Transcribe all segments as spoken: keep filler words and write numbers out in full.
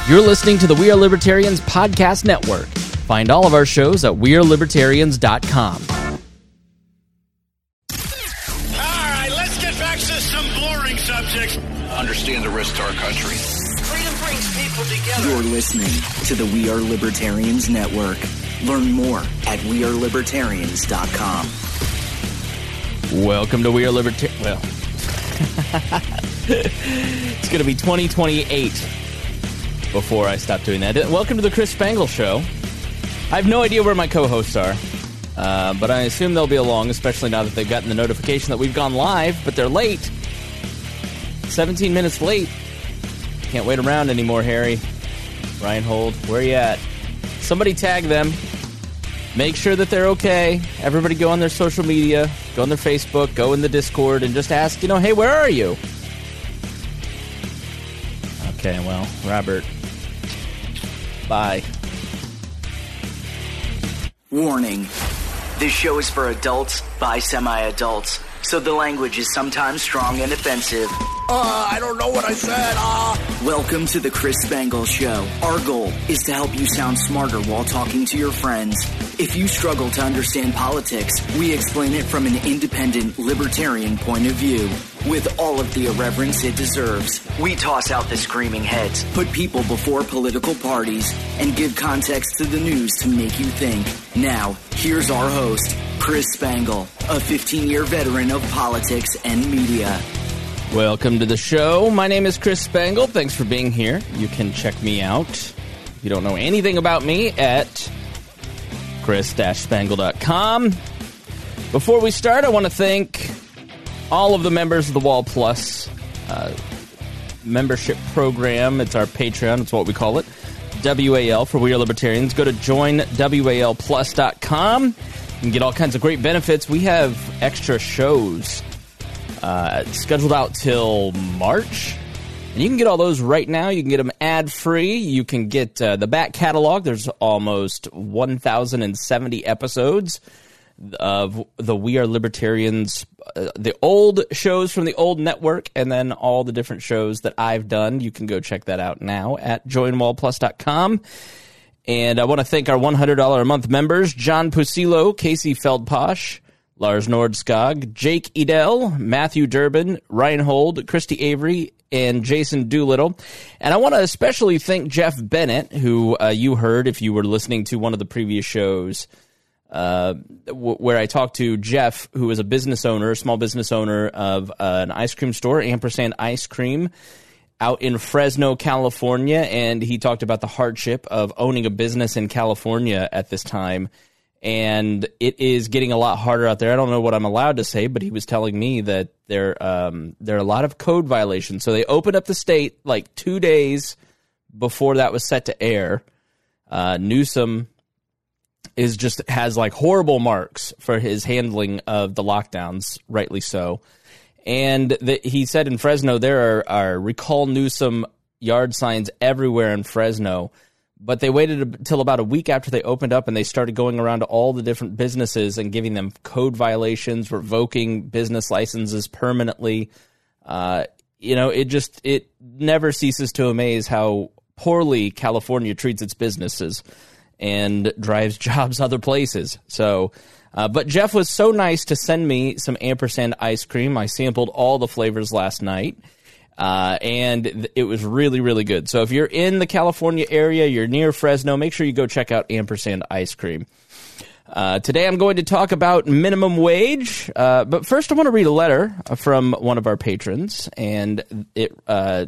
You're listening to the We Are Libertarians Podcast Network. Find all of our shows at we are libertarians dot com. All right, let's get back to some boring subjects. Understand the risk to our country. Freedom brings people together. You're listening to the We Are Libertarians Network. Learn more at we are libertarians dot com. Welcome to We Are Libertarians. Well, it's going to be twenty twenty-eight before I stop doing that. Welcome to the Chris Spangle Show. I have no idea where my co-hosts are, uh, but I assume they'll be along, especially now that they've gotten the notification that we've gone live, but they're late. seventeen minutes late. Can't wait around anymore, Harry. Reinhold, where you at? Somebody tag them. Make sure that they're okay. Everybody go on their social media, go on their Facebook, go in the Discord, and just ask, you know, hey, where are you? Okay, well, Robert, bye. Warning. This show is for adults by semi-adults, so the language is sometimes strong and offensive. Uh, I don't know what I said. Uh. Welcome to the Chris Spangle Show. Our goal is to help you sound smarter while talking to your friends. If you struggle to understand politics, we explain it from an independent, libertarian point of view. With all of the irreverence it deserves, we toss out the screaming heads, put people before political parties, and give context to the news to make you think. Now, here's our host, Chris Spangle, a fifteen-year veteran of politics and media. Welcome to the show. My name is Chris Spangle. Thanks for being here. You can check me out, if you don't know anything about me, at chris spangle dot com. Before we start, I want to thank all of the members of the Wall Plus uh, membership program. It's our Patreon. It's what we call it. W A L for We Are Libertarians. Go to join w a l plus dot com. You can get all kinds of great benefits. We have extra shows Uh, scheduled out till March, and you can get all those right now. You can get them ad-free. You can get uh, the back catalog. There's almost one thousand seventy episodes of the We Are Libertarians, uh, the old shows from the old network, and then all the different shows that I've done. You can go check that out now at join wall plus dot com. And I want to thank our one hundred dollars a month members, John Pusilo, Casey Feldposh, Lars Nordskog, Jake Edel, Matthew Durbin, Reinhold, Christy Avery, and Jason Doolittle. And I want to especially thank Jeff Bennett, who uh, you heard if you were listening to one of the previous shows, uh, w- where I talked to Jeff, who is a business owner, a small business owner of uh, an ice cream store, Ampersand Ice Cream, out in Fresno, California. And he talked about the hardship of owning a business in California at this time. And it is getting a lot harder out there. I don't know what I'm allowed to say, but he was telling me that there um, there are a lot of code violations. So they opened up the state like two days before that was set to air. Uh, Newsom is just has like horrible marks for his handling of the lockdowns, rightly so. And the, he said in Fresno there are, are recall Newsom yard signs everywhere in Fresno. But they waited until about a week after they opened up, and they started going around to all the different businesses and giving them code violations, revoking business licenses permanently. Uh, you know, it just it never ceases to amaze how poorly California treats its businesses and drives jobs other places. So, uh, but Jeff was so nice to send me some Ampersand ice cream. I sampled all the flavors last night. Uh, and it was really, really good. So if you're in the California area, you're near Fresno, make sure you go check out Ampersand Ice Cream. Uh, today I'm going to talk about minimum wage. Uh, but first I want to read a letter from one of our patrons. And it uh,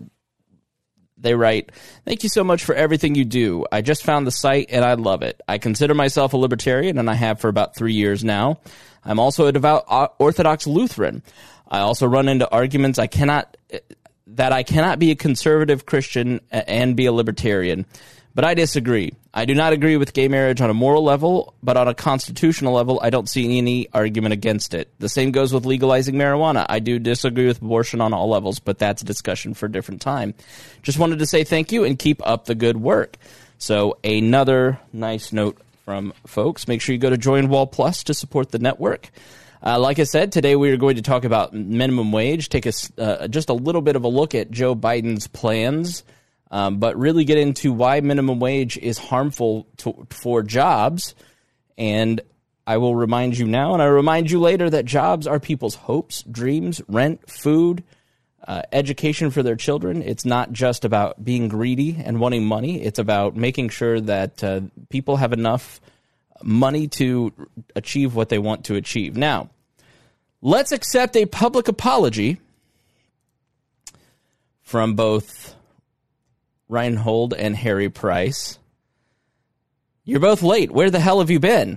they write, "Thank you so much for everything you do. I just found the site and I love it. I consider myself a libertarian, and I have for about three years now. I'm also a devout Orthodox Lutheran. I also run into arguments I cannot... that I cannot be a conservative Christian and be a libertarian. But I disagree. I do not agree with gay marriage on a moral level, but on a constitutional level, I don't see any argument against it. The same goes with legalizing marijuana. I do disagree with abortion on all levels, but that's a discussion for a different time. Just wanted to say thank you and keep up the good work." So another nice note from folks. Make sure you go to Join Wall Plus to support the network. Uh, like I said, today we are going to talk about minimum wage, take a, uh, just a little bit of a look at Joe Biden's plans um, but really get into why minimum wage is harmful to, for jobs. And I will remind you now, and I remind you later, that jobs are people's hopes, dreams, rent, food, uh, education for their children. It's not just about being greedy and wanting money. It's about making sure that uh, people have enough money to achieve what they want to achieve. Now, let's accept a public apology from both Reinhold and Harry Price. You're both late. Where the hell have you been?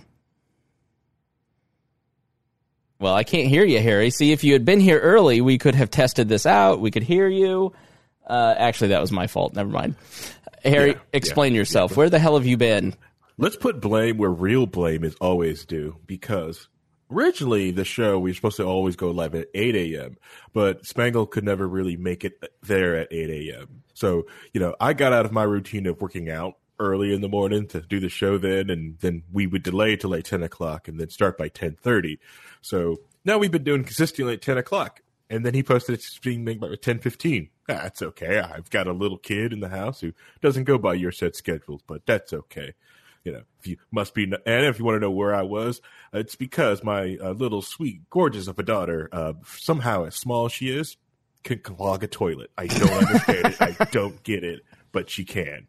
Well, I can't hear you, Harry. See, if you had been here early, we could have tested this out. We could hear you. Uh, actually, that was my fault. Never mind. Harry, yeah, explain yeah, yourself. Yeah. Where the hell have you been? Let's put blame where real blame is always due, because originally the show, we were supposed to always go live at eight a.m., but Spangle could never really make it there at eight a.m. So, you know, I got out of my routine of working out early in the morning to do the show then, and then we would delay till like ten o'clock and then start by ten thirty. So now we've been doing consistently at ten o'clock, and then he posted it's being made by ten fifteen. That's okay. I've got a little kid in the house who doesn't go by your set schedules, but that's okay. You know, if you must be, and if you want to know where I was, it's because my uh, little sweet, gorgeous of a daughter, uh, somehow as small as she is, can clog a toilet. I don't understand it. I don't get it, but she can.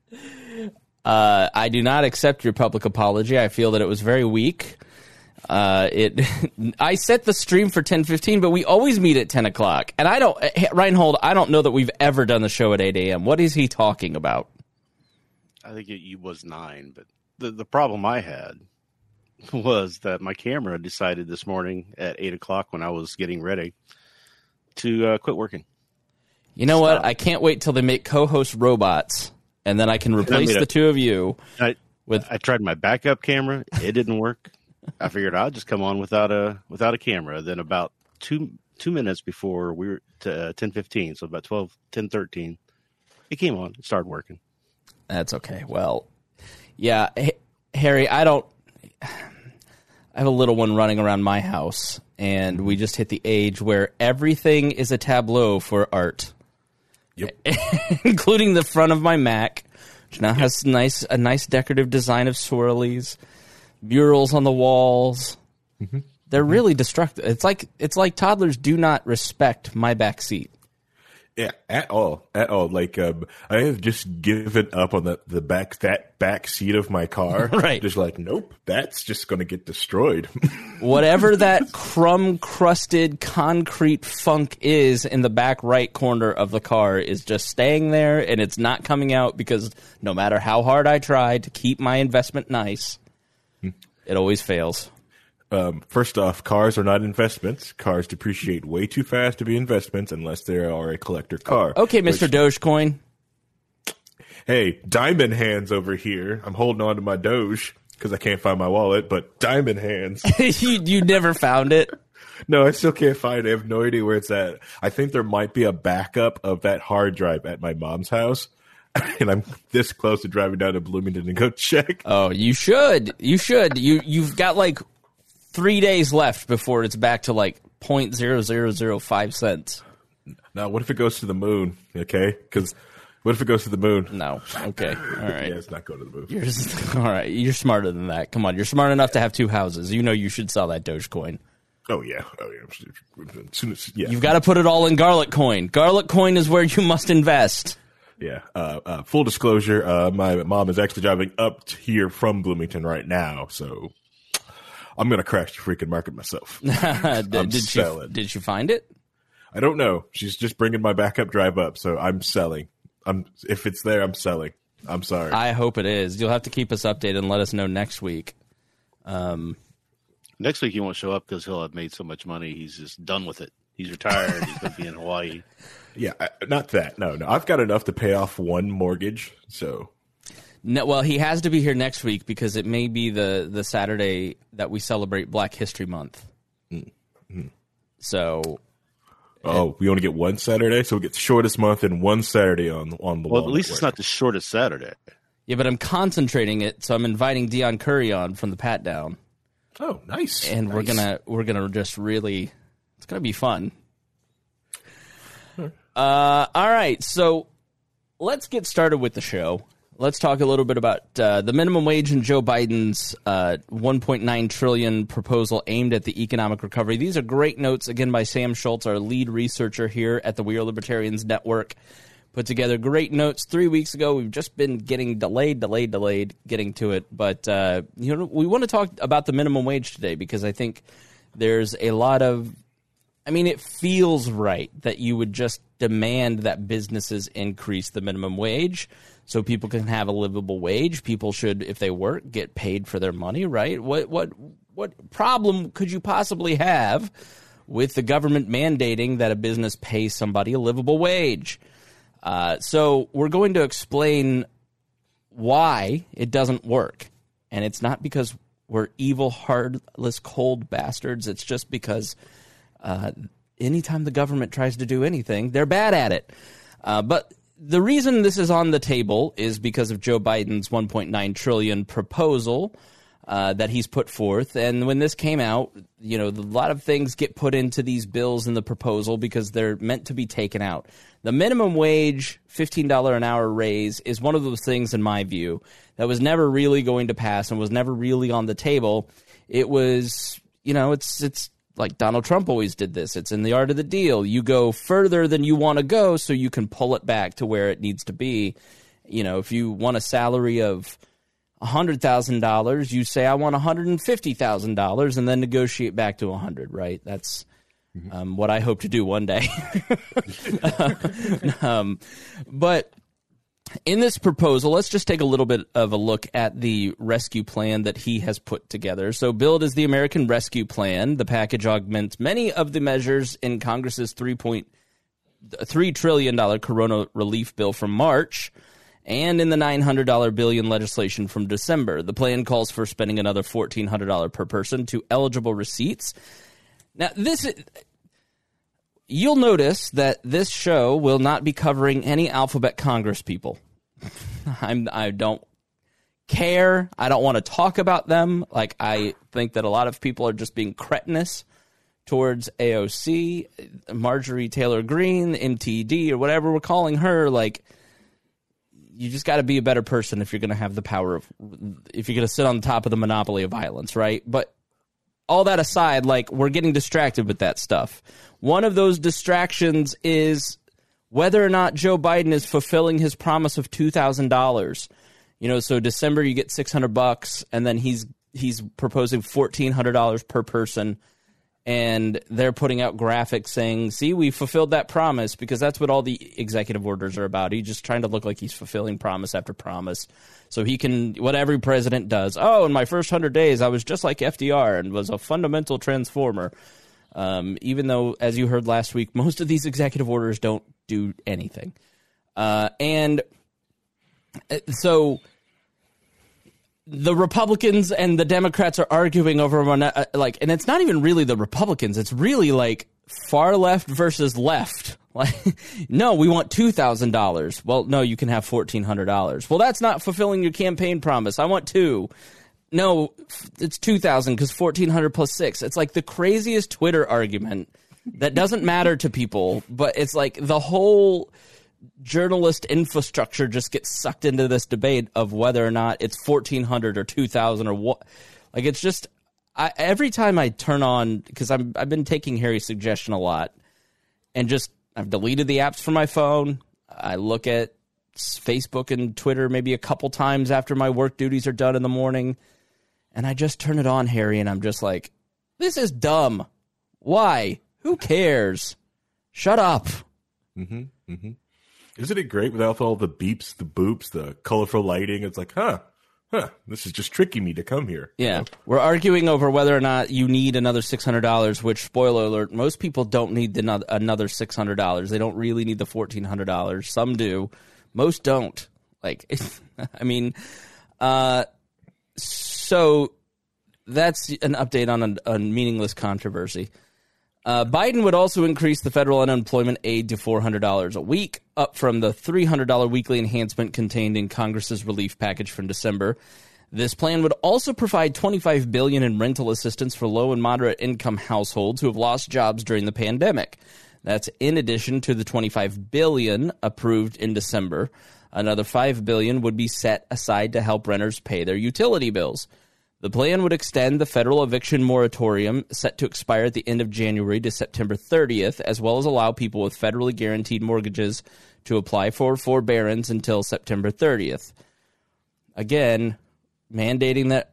Uh, I do not accept your public apology. I feel that it was very weak. Uh, it. I set the stream for ten fifteen, but we always meet at ten o'clock. And I don't, Reinhold, I don't know that we've ever done the show at eight a.m. What is he talking about? I think it, it was nine, but the, the problem I had was that my camera decided this morning at eight o'clock when I was getting ready to uh, quit working. You know Stop. what? I can't wait till they make co-host robots, and then I can replace I the a, two of you. I, with. I tried my backup camera. It didn't work. I figured I'll just come on without a without a camera. Then about two two minutes before we were to uh, ten fifteen, so about twelve, ten thirteen, it came on. It started working. That's okay. Well, yeah, H- Harry, I don't. I have a little one running around my house, and we just hit the age where everything is a tableau for art. Yep. Including the front of my Mac, which now yep. has nice a nice decorative design of swirlies, murals on the walls. Mm-hmm. They're mm-hmm. really destructive. It's like it's like toddlers do not respect my back seat. Yeah, at all, at all. Like um, I have just given up on the, the back that back seat of my car. Right, just like nope, that's just going to get destroyed. Whatever that crumb crusted concrete funk is in the back right corner of the car is just staying there, and it's not coming out because no matter how hard I try to keep my investment nice, hmm. it always fails. Um, first off, cars are not investments. Cars depreciate way too fast to be investments unless they are a collector car. Okay, Mister Which, Dogecoin. Hey, diamond hands over here. I'm holding on to my Doge because I can't find my wallet, but diamond hands. you, you never found it? No, I still can't find it. I have no idea where it's at. I think there might be a backup of that hard drive at my mom's house. And I'm this close to driving down to Bloomington and go check. Oh, you should. You should. You, you've got like three days left before it's back to like zero point zero zero zero five cents. Now, what if it goes to the moon? Okay, because what if it goes to the moon? No. Okay. All right. Yeah, it's not going to the moon. You're just, all right. You're smarter than that. Come on. You're smart enough to have two houses. You know you should sell that Dogecoin. Oh yeah. Oh yeah. As soon as, yeah. You've got to put it all in Garlic Coin. Garlic Coin is where you must invest. Yeah. Uh, uh, full disclosure: uh, my mom is actually driving up here from Bloomington right now, so I'm going to crash the freaking market myself. did, did she? Did she find it? I don't know. She's just bringing my backup drive up, so I'm selling. I'm if it's there, I'm selling. I'm sorry. I hope it is. You'll have to keep us updated and let us know next week. Um, next week he won't show up because he'll have made so much money. He's just done with it. He's retired. He's going to be in Hawaii. Yeah, I, not that. No, no. I've got enough to pay off one mortgage, so. No, well, he has to be here next week because it may be the, the Saturday that we celebrate Black History Month. Mm-hmm. So. Oh, it, we only get one Saturday, so we get the shortest month and one Saturday on on the. Well, at least network. It's not the shortest Saturday. Yeah, but I'm concentrating it, so I'm inviting Dion Curry on from the Pat Down. Oh, nice! And nice. we're gonna we're gonna just really, it's gonna be fun. Huh. Uh, all right, so let's get started with the show. Let's talk a little bit about uh, the minimum wage and Joe Biden's uh, one point nine trillion dollars proposal aimed at the economic recovery. These are great notes, again, by Sam Schultz, our lead researcher here at the We Are Libertarians Network. Put together great notes three weeks ago. We've just been getting delayed, delayed, delayed getting to it. But uh, you know, we want to talk about the minimum wage today because I think there's a lot of I mean, it feels right that you would just demand that businesses increase the minimum wage so people can have a livable wage. People should, if they work, get paid for their money, right? What what what problem could you possibly have with the government mandating that a business pays somebody a livable wage? Uh, so we're going to explain why it doesn't work. And it's not because we're evil, heartless, cold bastards. It's just because Uh, anytime the government tries to do anything, they're bad at it. Uh, but the reason this is on the table is because of Joe Biden's one point nine trillion dollars proposal uh, that he's put forth. And when this came out, you know, a lot of things get put into these bills in the proposal because they're meant to be taken out. The minimum wage, fifteen dollars an hour raise, is one of those things, in my view, that was never really going to pass and was never really on the table. It was, you know, it's it's. Like Donald Trump always did this. It's in the art of the deal. You go further than you want to go so you can pull it back to where it needs to be. You know, if you want a salary of one hundred thousand dollars, you say, I want one hundred fifty thousand dollars and then negotiate back to one hundred, right? That's um, what I hope to do one day. um, but in this proposal, let's just take a little bit of a look at the rescue plan that he has put together. So billed as the American Rescue Plan, the package augments many of the measures in Congress's three point three trillion dollars corona relief bill from March and in the nine hundred billion dollars legislation from December. The plan calls for spending another fourteen hundred dollars per person to eligible receipts. Now, this is... You'll notice that this show will not be covering any alphabet Congress people. I'm, I don't care. I don't want to talk about them. Like, I think that a lot of people are just being cretinous towards A O C, Marjorie Taylor Greene, M T D, or whatever we're calling her. Like, you just got to be a better person if you're going to have the power of, if you're going to sit on the top of the monopoly of violence, right? But all that aside, like, we're getting distracted with that stuff. One of those distractions is whether or not Joe Biden is fulfilling his promise of two thousand dollars. You know, so December you get six hundred bucks, and then he's he's proposing fourteen hundred dollars per person, and they're putting out graphics saying, see, we fulfilled that promise, because that's what all the executive orders are about. He's just trying to look like he's fulfilling promise after promise. So he can, what every president does, oh, in my first one hundred days, I was just like F D R and was a fundamental transformer. Um, even though, as you heard last week, most of these executive orders don't do anything. Uh, and so the Republicans and the Democrats are arguing over, uh, like, and it's not even really the Republicans. It's really like far left versus left. Like, no, we want two thousand dollars. Well, no, you can have fourteen hundred dollars. Well, that's not fulfilling your campaign promise. I want two. No, it's two thousand because fourteen hundred plus six. It's like the craziest Twitter argument that doesn't matter to people, but it's like the whole journalist infrastructure just gets sucked into this debate of whether or not it's fourteen hundred or two thousand or what. Like, it's just, I, every time I turn on, because I'm I've been taking Harry's suggestion a lot, and just I've deleted the apps from my phone. I look at Facebook and Twitter maybe a couple times after my work duties are done in the morning. And I just turn it on, Harry, and I'm just like, this is dumb. Why? Who cares? Shut up. Mm-hmm, mm-hmm. Isn't it great without all the beeps, the boops, the colorful lighting? It's like, huh, huh, this is just tricking me to come here. Yeah. You know? We're arguing over whether or not you need another six hundred dollars, which, spoiler alert, most people don't need the, another six hundred dollars. They don't really need the fourteen hundred dollars. Some do. Most don't. Like, I mean, uh, so that's an update on a, a meaningless controversy. Uh, Biden would also increase the federal unemployment aid to four hundred dollars a week, up from the three hundred dollars weekly enhancement contained in Congress's relief package from December. This plan would also provide twenty-five billion dollars in rental assistance for low and moderate income households who have lost jobs during the pandemic. That's in addition to the twenty-five billion dollars approved in December. Another five billion dollars would be set aside to help renters pay their utility bills. The plan would extend the federal eviction moratorium set to expire at the end of January to September thirtieth, as well as allow people with federally guaranteed mortgages to apply for forbearance until September thirtieth. Again, mandating that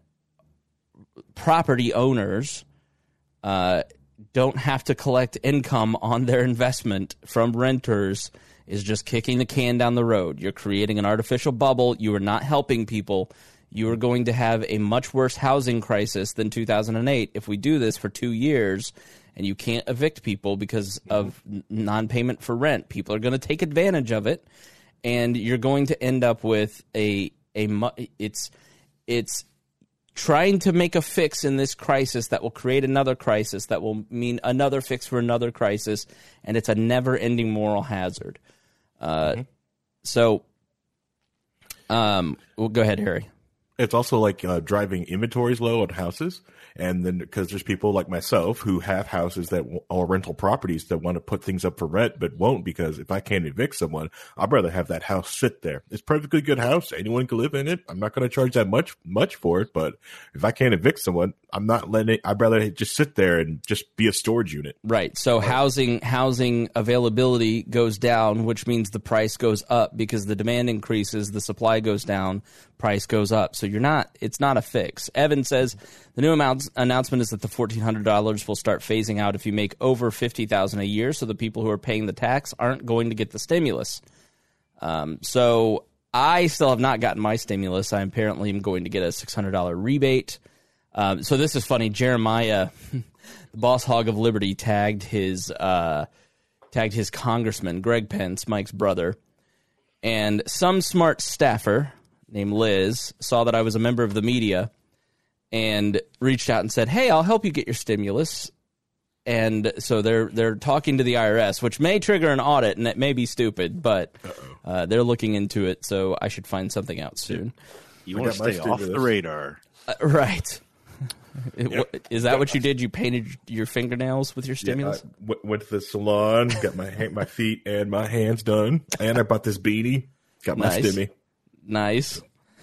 property owners uh, don't have to collect income on their investment from renters is just kicking the can down the road. You're creating an artificial bubble. You are not helping people. You are going to have a much worse housing crisis than two thousand eight if we do this for two years and you can't evict people because of non-payment for rent. People are going to take advantage of it, and you're going to end up with a a it's it's trying to make a fix in this crisis that will create another crisis that will mean another fix for another crisis, and it's a never-ending moral hazard. Uh, mm-hmm. So, um, well, go ahead, Harry. It's also like uh, driving inventories low on houses. And then because there's people like myself who have houses that are rental properties that want to put things up for rent, but won't, because if I can't evict someone, I'd rather have that house sit there. It's a perfectly good house. Anyone can live in it. I'm not going to charge that much, much for it. But if I can't evict someone, I'm not letting it. I'd rather it just sit there and just be a storage unit. Right. So right. housing, housing availability goes down, which means the price goes up because the demand increases, the supply goes down, price goes up. So you're not, it's not a fix. Evan says the new amount, announcement is that the fourteen hundred dollars will start phasing out if you make over fifty thousand dollars a year, so the people who are paying the tax aren't going to get the stimulus. Um, so I still have not gotten my stimulus. I apparently am going to get a six hundred dollars rebate. Um, so this is funny. Jeremiah, the boss hog of Liberty, tagged his uh, tagged his congressman, Greg Pence, Mike's brother, and some smart staffer named Liz saw that I was a member of the media and reached out and said, "Hey, I'll help you get your stimulus." And so they're they're talking to the I R S, which may trigger an audit, and it may be stupid, but uh, they're looking into it. So I should find something out soon. You want to stay off the radar, uh, right? Yep. Is that what you did? You painted your fingernails with your stimulus? Yeah, I w- went to the salon, got my ha- my feet and my hands done, and I bought this beanie. Got my nice. stimmy. Nice.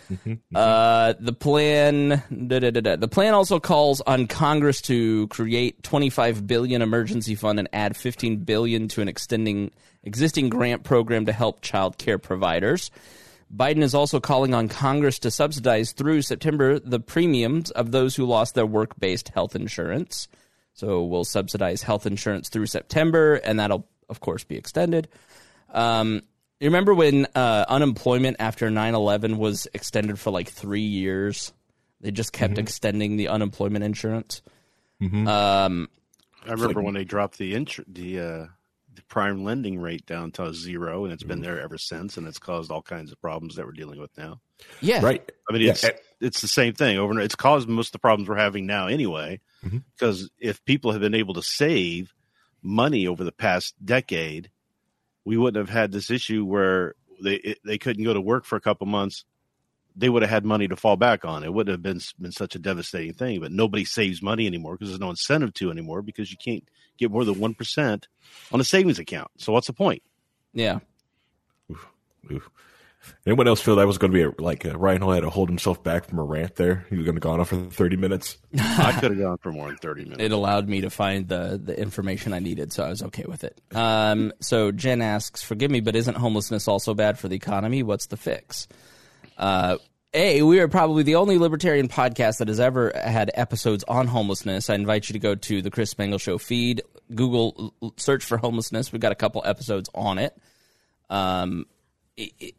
Uh, the plan, da, da, da, da. The plan also calls on Congress to create twenty-five billion dollars emergency fund and add fifteen billion dollars to an extending existing grant program to help child care providers. Biden is also calling on Congress to subsidize through September the premiums of those who lost their work-based health insurance. So we'll subsidize health insurance through September, and that'll, of course, be extended. Um, You remember when uh, unemployment after nine eleven was extended for like three years? They just kept mm-hmm. extending the unemployment insurance. Mm-hmm. Um, I remember like, when they dropped the intr- the, uh, the prime lending rate down to zero, and it's been there ever since, and it's caused all kinds of problems that we're dealing with now. Yeah, right. I mean, it's yeah. it's the same thing over. It's caused most of the problems we're having now anyway. Mm-hmm. Because if people have been able to save money over the past decade, we wouldn't have had this issue where they they couldn't go to work for a couple months. They would have had money to fall back on. It wouldn't have been been such a devastating thing. But nobody saves money anymore because there's no incentive to anymore because you can't get more than one percent on a savings account. So what's the point? Yeah. Oof, oof. Anyone else feel that was going to be a, like uh, Ryan Hall had to hold himself back from a rant there? He was going to go on for thirty minutes. I could have gone for more than thirty minutes. It allowed me to find the, the information I needed, so I was okay with it. Um, so Jen asks, forgive me, but isn't homelessness also bad for the economy? What's the fix? Uh, A, we are probably the only libertarian podcast that has ever had episodes on homelessness. I invite you to go to the Chris Spangle Show feed, Google, search for homelessness. We've got a couple episodes on it. Um, it, it,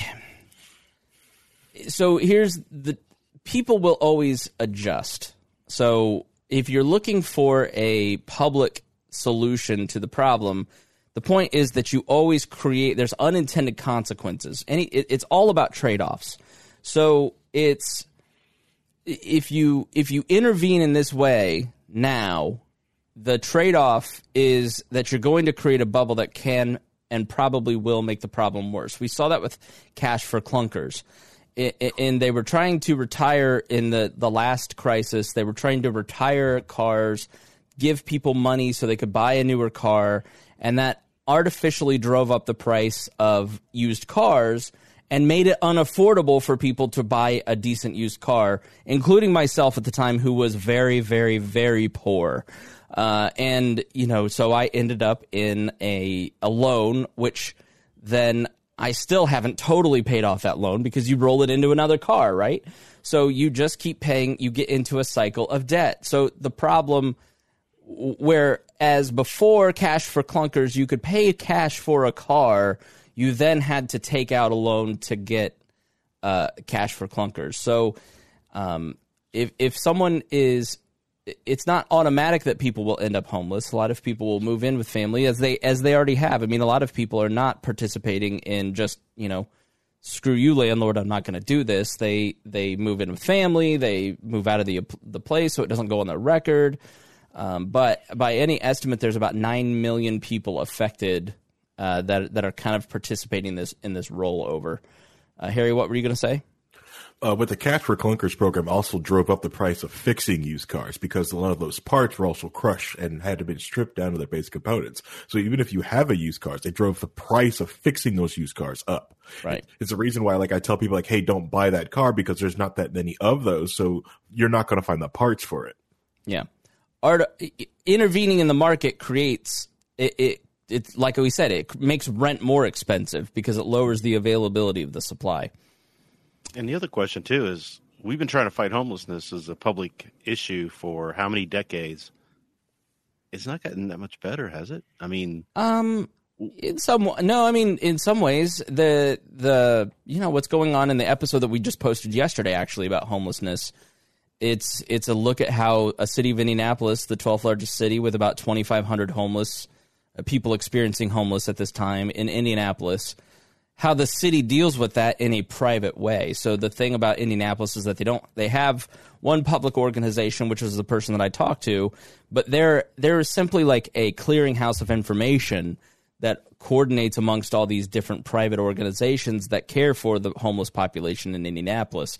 it so here's the people will always adjust. So if you're looking for a public solution to the problem, the point is that you always create, there's unintended consequences. Any, it, it's all about trade-offs. So it's, if you if you intervene in this way now, the trade-off is that you're going to create a bubble that can and probably will make the problem worse. We saw that with Cash for Clunkers. And they were trying to retire in the, the last crisis. They were trying to retire cars, give people money so they could buy a newer car, and that artificially drove up the price of used cars and made it unaffordable for people to buy a decent used car, including myself at the time, who was very, very, very poor. Uh, and, you know, so I ended up in a, a loan, which then I still haven't totally paid off that loan because you roll it into another car, right? So you just keep paying, you get into a cycle of debt. So the problem, whereas before cash for clunkers, you could pay cash for a car, you then had to take out a loan to get uh, cash for clunkers. So um, if if someone is, it's not automatic that people will end up homeless. A lot of people will move in with family as they as they already have. I mean, a lot of people are not participating in just, you know, screw you, landlord, I'm not going to do this. They they move in with family. They move out of the the place so it doesn't go on the record. Um, but by any estimate, there's about nine million people affected uh, that that are kind of participating in this in this rollover. Uh, Harry, what were you going to say? Uh, but the Cash for Clunkers program also drove up the price of fixing used cars because a lot of those parts were also crushed and had to be stripped down to their basic components. So even if you have a used car, they drove the price of fixing those used cars up. Right. It's the reason why, like, I tell people, like, hey, don't buy that car because there's not that many of those, so you're not going to find the parts for it. Yeah. Art, intervening in the market creates it, it. It's like we said, it makes rent more expensive because it lowers the availability of the supply. And the other question, too, is we've been trying to fight homelessness as a public issue for how many decades? It's not gotten that much better, has it? I mean... Um, in some... No, I mean, in some ways, the, the you know, what's going on in the episode that we just posted yesterday, actually, about homelessness, it's it's a look at how a city of Indianapolis, the twelfth largest city with about twenty-five hundred homeless uh, people experiencing homeless at this time in Indianapolis, how the city deals with that in a private way. So the thing about Indianapolis is that they don't they have one public organization, which is the person that I talked to, but they're they're simply like a clearinghouse of information that coordinates amongst all these different private organizations that care for the homeless population in Indianapolis.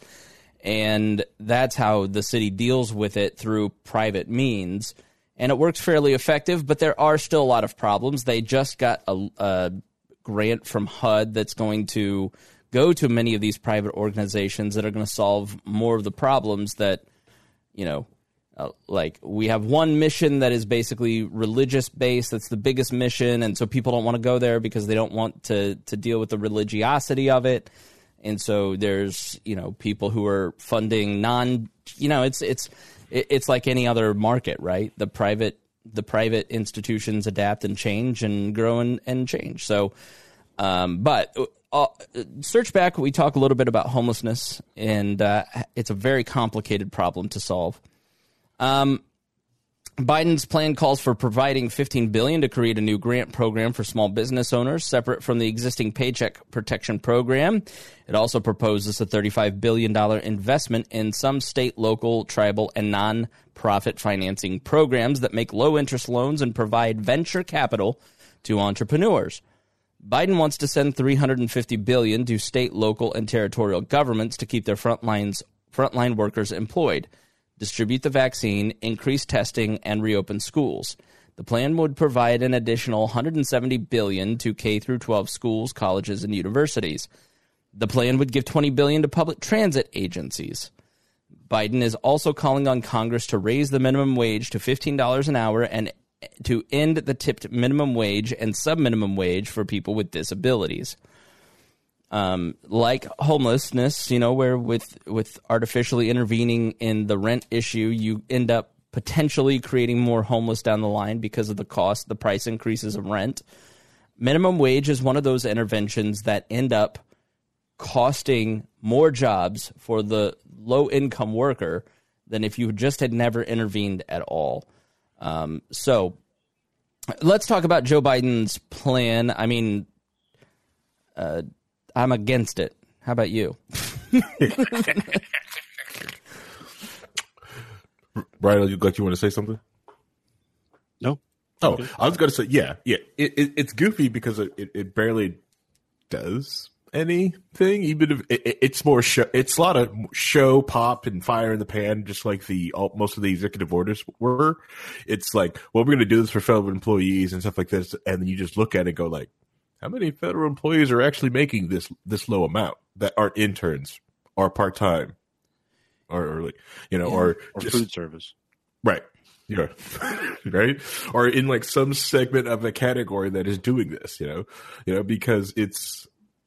And that's how the city deals with it, through private means. And it works fairly effective, but there are still a lot of problems. They just got a, a grant from H U D that's going to go to many of these private organizations that are going to solve more of the problems that, you know, uh, like we have one mission that is basically religious based. That's the biggest mission. And so people don't want to go there because they don't want to, to deal with the religiosity of it. And so there's, you know, people who are funding non, you know, it's, it's, it's like any other market, right? The private, the private institutions adapt and change and grow and, and change. So, um, but uh, search back, we talk a little bit about homelessness, and uh, it's a very complicated problem to solve. Um, Biden's plan calls for providing fifteen billion dollars to create a new grant program for small business owners, separate from the existing Paycheck Protection Program. It also proposes a thirty-five billion dollars investment in some state, local, tribal, and non-profit financing programs that make low-interest loans and provide venture capital to entrepreneurs. Biden wants to send three hundred fifty billion dollars to state, local, and territorial governments to keep their front lines, frontline workers employed, distribute the vaccine, increase testing, and reopen schools. The plan would provide an additional one hundred seventy billion dollars to K through twelve schools, colleges, and universities. The plan would give twenty billion dollars to public transit agencies. Biden is also calling on Congress to raise the minimum wage to fifteen dollars an hour and to end the tipped minimum wage and sub-minimum wage for people with disabilities. Um, like homelessness, you know, where with, with artificially intervening in the rent issue, you end up potentially creating more homeless down the line because of the cost, the price increases of rent. Minimum wage is one of those interventions that end up costing more jobs for the low-income worker than if you just had never intervened at all. Um, so let's talk about Joe Biden's plan. I mean, uh, I'm against it. How about you? Brian, you got you want to say something? No. Oh, I was going to say, yeah, yeah. It, it, it's goofy because it, it, it barely does anything, even if it, it's more show, it's a lot of show pop and fire in the pan, just like the all, most of the executive orders were. It's like, well, we're going to do this for federal employees and stuff like this, and then you just look at it and go like, how many federal employees are actually making this this low amount that aren't interns or part time or, or like, you know, yeah. or, or just, food service, right? Yeah, right. Or in like some segment of a category that is doing this, you know, you know, because it's.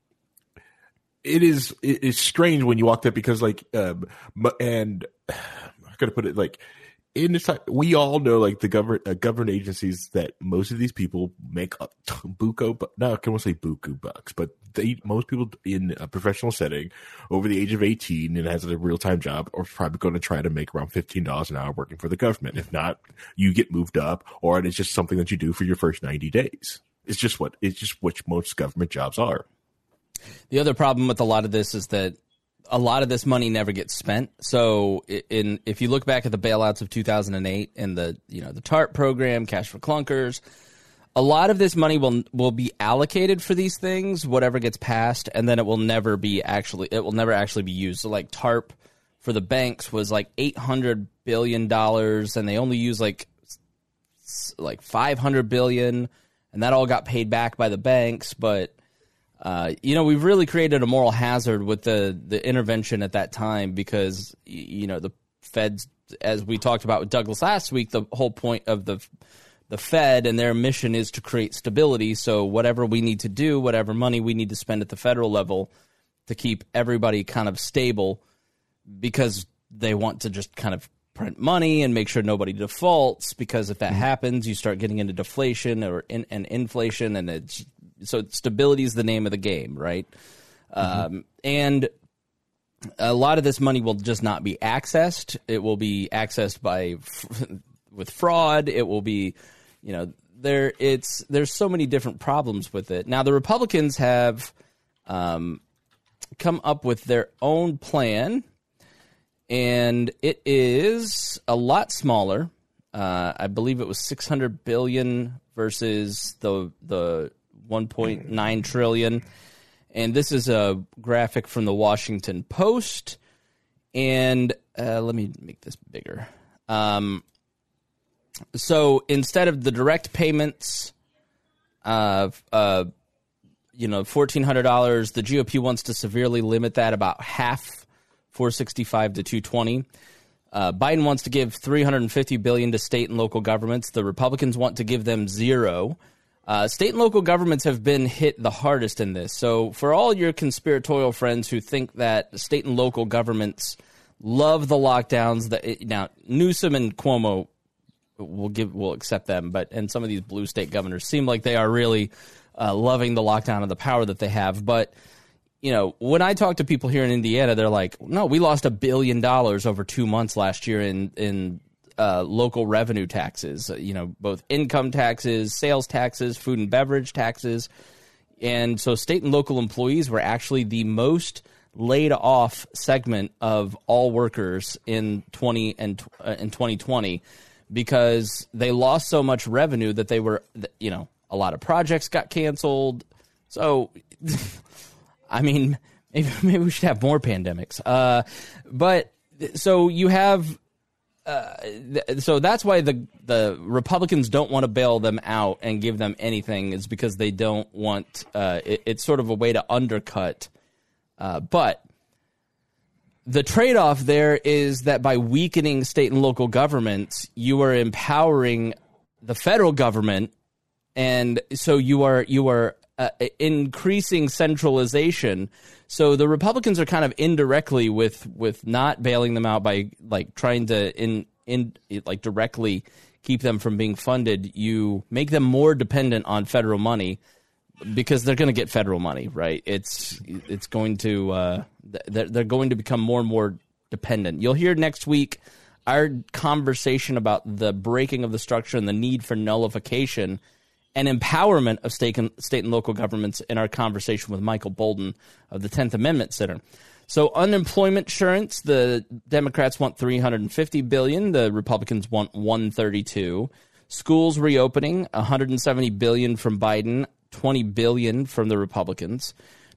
It is it's strange when you walk there because like um and I'm gonna put it like in this time we all know like the government uh, government agencies that most of these people make a buco but no I can't say buku bucks but they most people in a professional setting over the age of eighteen and has a real time job are probably going to try to make around fifteen dollars an hour working for the government. If not, you get moved up, or it's just something that you do for your first ninety days. It's just what it's just what most government jobs are. The other problem with a lot of this is that a lot of this money never gets spent. So in if you look back at the bailouts of two thousand eight and the you know the TARP program, Cash for Clunkers, a lot of this money will will be allocated for these things, whatever gets passed, and then it will never be actually it will never actually be used. So like TARP for the banks was like eight hundred billion dollars, and they only used like like five hundred billion dollars, and that all got paid back by the banks, but Uh, you know, we've really created a moral hazard with the, the intervention at that time because, you know, the feds, as we talked about with Douglas last week, the whole point of the the Fed and their mission is to create stability. So whatever we need to do, whatever money we need to spend at the federal level to keep everybody kind of stable because they want to just kind of print money and make sure nobody defaults, because if that mm-hmm. happens, you start getting into deflation or in, and inflation, and it's so stability is the name of the game, right? Mm-hmm. Um, and a lot of this money will just not be accessed. It will be accessed by with fraud. It will be, you know, there. It's there's so many different problems with it. Now the Republicans have um, come up with their own plan, and it is a lot smaller. Uh, I believe it was six hundred billion dollars versus the the one point nine trillion dollars. And this is a graphic from the Washington Post. And uh, let me make this bigger. Um, so instead of the direct payments of, uh, you know, fourteen hundred dollars, the G O P wants to severely limit that, about half, four sixty-five to two twenty. Uh, Biden wants to give three hundred fifty billion dollars to state and local governments. The Republicans want to give them zero. Uh, state and local governments have been hit the hardest in this. So for all your conspiratorial friends who think that state and local governments love the lockdowns, that it, now Newsom and Cuomo will give will accept them, but and some of these blue state governors seem like they are really uh, loving the lockdown and the power that they have. But you know, when I talk to people here in Indiana, they're like, "No, we lost a billion dollars over two months last year in in." Uh, local revenue taxes, you know, both income taxes, sales taxes, food and beverage taxes. And so state and local employees were actually the most laid off segment of all workers in twenty and uh, in twenty twenty because they lost so much revenue that they were, you know, a lot of projects got canceled. So, I mean, maybe, maybe we should have more pandemics. Uh, but so you have Uh, th- so that's why the the Republicans don't want to bail them out and give them anything, is because they don't want uh, it, it's sort of a way to undercut. Uh, but the trade-off there is that by weakening state and local governments, you are empowering the federal government, and so you are you are uh, increasing centralization. So the Republicans are kind of indirectly with with not bailing them out by like trying to in in like directly keep them from being funded. You make them more dependent on federal money because they're going to get federal money, right? It's it's going to uh, they're, they're going to become more and more dependent. You'll hear next week our conversation about the breaking of the structure and the need for nullification and empowerment of state and, state and local governments in our conversation with Michael Bolden of the tenth Amendment Center. So unemployment insurance, the Democrats want three hundred fifty billion dollars, the Republicans want one hundred thirty-two billion dollars. Schools reopening, one hundred seventy billion dollars from Biden, twenty billion dollars from the Republicans.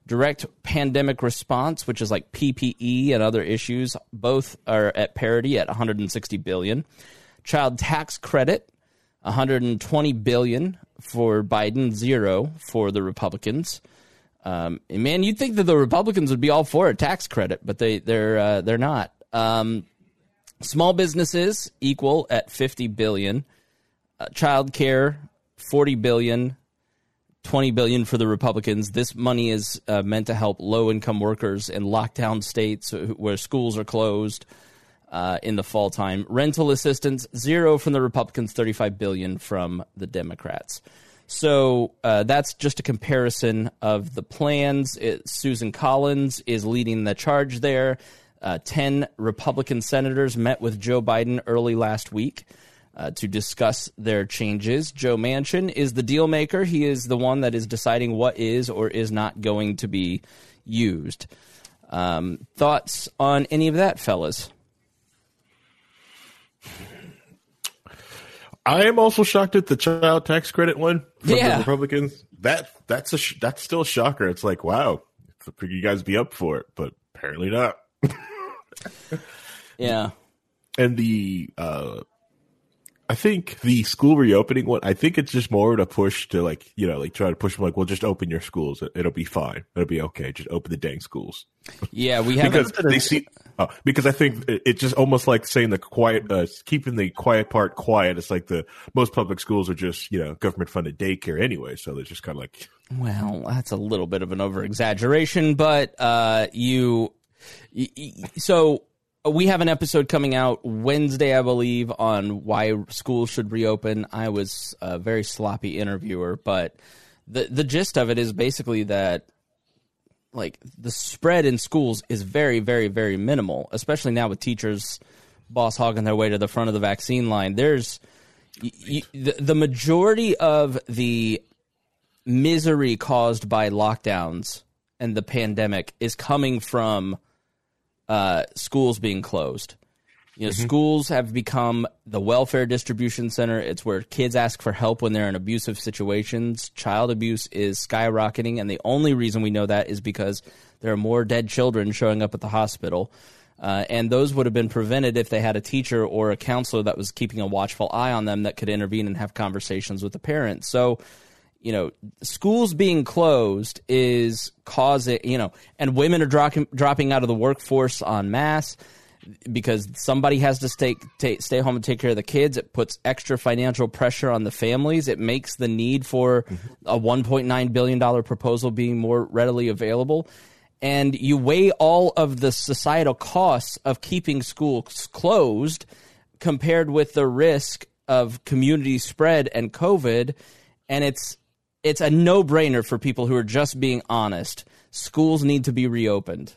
Direct pandemic response, which is like P P E and other issues, both are at parity at one hundred sixty billion dollars. Child tax credit, one hundred twenty billion dollars for Biden, zero for the Republicans. Um, and man, you'd think that the Republicans would be all for a tax credit, but they they're uh, they're not. Um, small businesses equal at fifty billion dollars. Uh, child care, forty billion dollars. twenty billion dollars for the Republicans. This money is uh, meant to help low-income workers in lockdown states where schools are closed uh, in the fall time. Rental assistance, zero from the Republicans, thirty-five billion dollars from the Democrats. So uh, that's just a comparison of the plans. It, Susan Collins is leading the charge there. Uh, ten Republican senators met with Joe Biden early last week Uh, to discuss their changes. Joe Manchin is the deal maker. He is the one that is deciding what is or is not going to be used. Um, thoughts on any of that, fellas? I am also shocked at the child tax credit one from Yeah. the Republicans. That that's a sh- that's still a shocker. It's like, wow, I figured you guys be up for it, but apparently not. Yeah. And the uh, I think the school reopening one, I think it's just more of a push to like, you know, like try to push them like, well, just open your schools. It'll be fine. It'll be okay. Just open the dang schools. Yeah, we have because they see, oh, because I think it- it's just almost like saying the quiet, uh, keeping the quiet part quiet. It's like the most public schools are just, you know, government funded daycare anyway. So they're just kind of like, Well, that's a little bit of an over exaggeration, but uh, you, y- y- so we have an episode coming out Wednesday, I believe, on why schools should reopen. I was a very sloppy interviewer, but the the gist of it is basically that like the spread in schools is very, very, very minimal, especially now with teachers boss hogging their way to the front of the vaccine line. There's y- y- the, the majority of the misery caused by lockdowns and the pandemic is coming from uh, schools being closed. You know, mm-hmm. Schools have become the welfare distribution center. It's where kids ask for help when they're in abusive situations. Child abuse is skyrocketing, and the only reason we know that is because there are more dead children showing up at the hospital. Uh, and those would have been prevented if they had a teacher or a counselor that was keeping a watchful eye on them that could intervene and have conversations with the parents. So, you know, schools being closed is causing, you know, and women are dropping dropping out of the workforce en masse because somebody has to stay t- stay home and take care of the kids. It puts extra financial pressure on the families. It makes the need for a one point nine billion dollars proposal being more readily available. And you weigh all of the societal costs of keeping schools closed compared with the risk of community spread and COVID, and it's It's a no-brainer for people who are just being honest. Schools need to be reopened.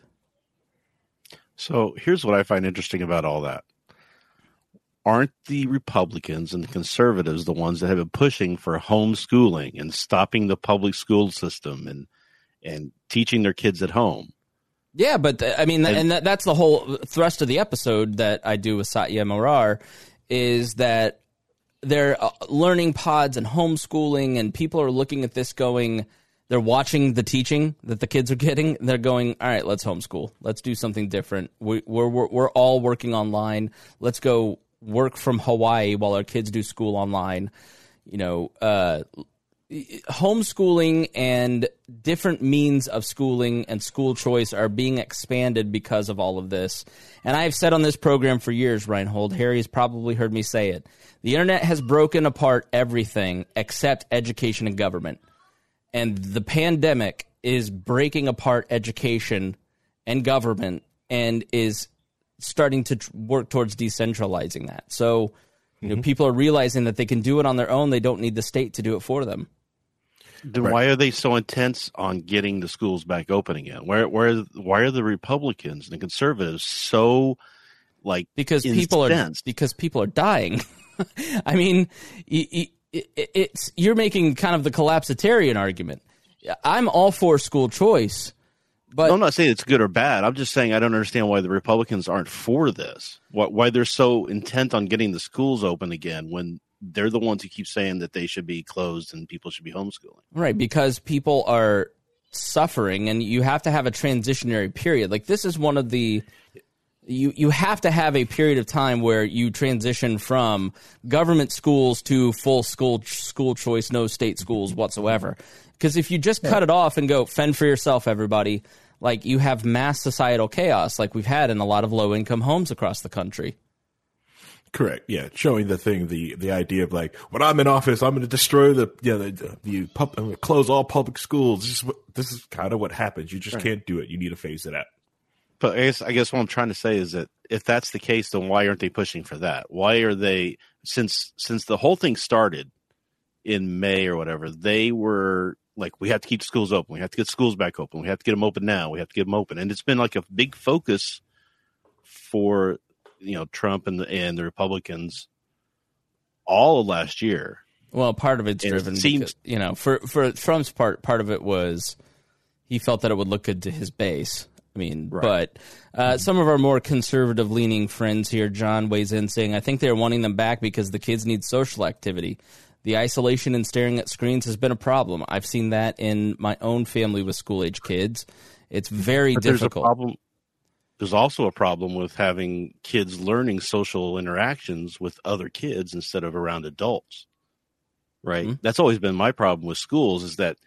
So here's what I find interesting about all that. Aren't the Republicans and the conservatives the ones that have been pushing for homeschooling and stopping the public school system and and teaching their kids at home? Yeah, but I mean, and, and that, that's the whole thrust of the episode that I do with Satya Morar is that they're uh, learning pods and homeschooling, and people are looking at this going, they're watching the teaching that the kids are getting. They're going, all right, let's homeschool. Let's do something different. We, we're, we're, we're all working online. Let's go work from Hawaii while our kids do school online. You know, uh, homeschooling and different means of schooling and school choice are being expanded because of all of this. And I've said on this program for years, Reinhold, Harry's probably heard me say it. The internet has broken apart everything except education and government. And the pandemic is breaking apart education and government and is starting to tr- work towards decentralizing that. So, you know, mm-hmm. people are realizing that they can do it on their own. They don't need the state to do it for them. Then Right. why are they so intense on getting the schools back open again? Where, where, why are the Republicans and the conservatives so like Because people are incensed? because people are dying. I mean, it, it, it's you're making kind of the collapsitarian argument. I'm all for school choice, but No, I'm not saying it's good or bad. I'm just saying I don't understand why the Republicans aren't for this. Why, why they're so intent on getting the schools open again when they're the ones who keep saying that they should be closed and people should be homeschooling. right, because people are suffering, and you have to have a transitionary period. Like, this is one of the you you have to have a period of time where you transition from government schools to full school school choice, no state schools whatsoever. Because if you just cut it off and go fend for yourself, everybody, like, you have mass societal chaos like we've had in a lot of low-income homes across the country. Correct. Yeah, showing the thing, the the idea of, like, when I'm in office, I'm going to destroy the, you know, the, the pub, I'm going to close all public schools. This is what, this is kind of what happens. You just right. can't do it. You need to phase it out. But I guess I guess what I'm trying to say is that if that's the case, then why aren't they pushing for that? Why are they, since since the whole thing started in May or whatever, they were like, we have to keep schools open. We have to get schools back open. We have to get them open now. We have to get them open. And it's been like a big focus for, you know, Trump and the, and the Republicans all of last year. Well, part of it's and driven, it seems, because, you know, for, for Trump's part, part of it was he felt that it would look good to his base. I mean, right. but uh, some of our more conservative-leaning friends here, John weighs in saying, I think they're wanting them back because the kids need social activity. The isolation and staring at screens has been a problem. I've seen that in my own family with school-age kids. It's very but difficult. There's a problem. There's also a problem with having kids learning social interactions with other kids instead of around adults, right? Mm-hmm. That's always been my problem with schools, is that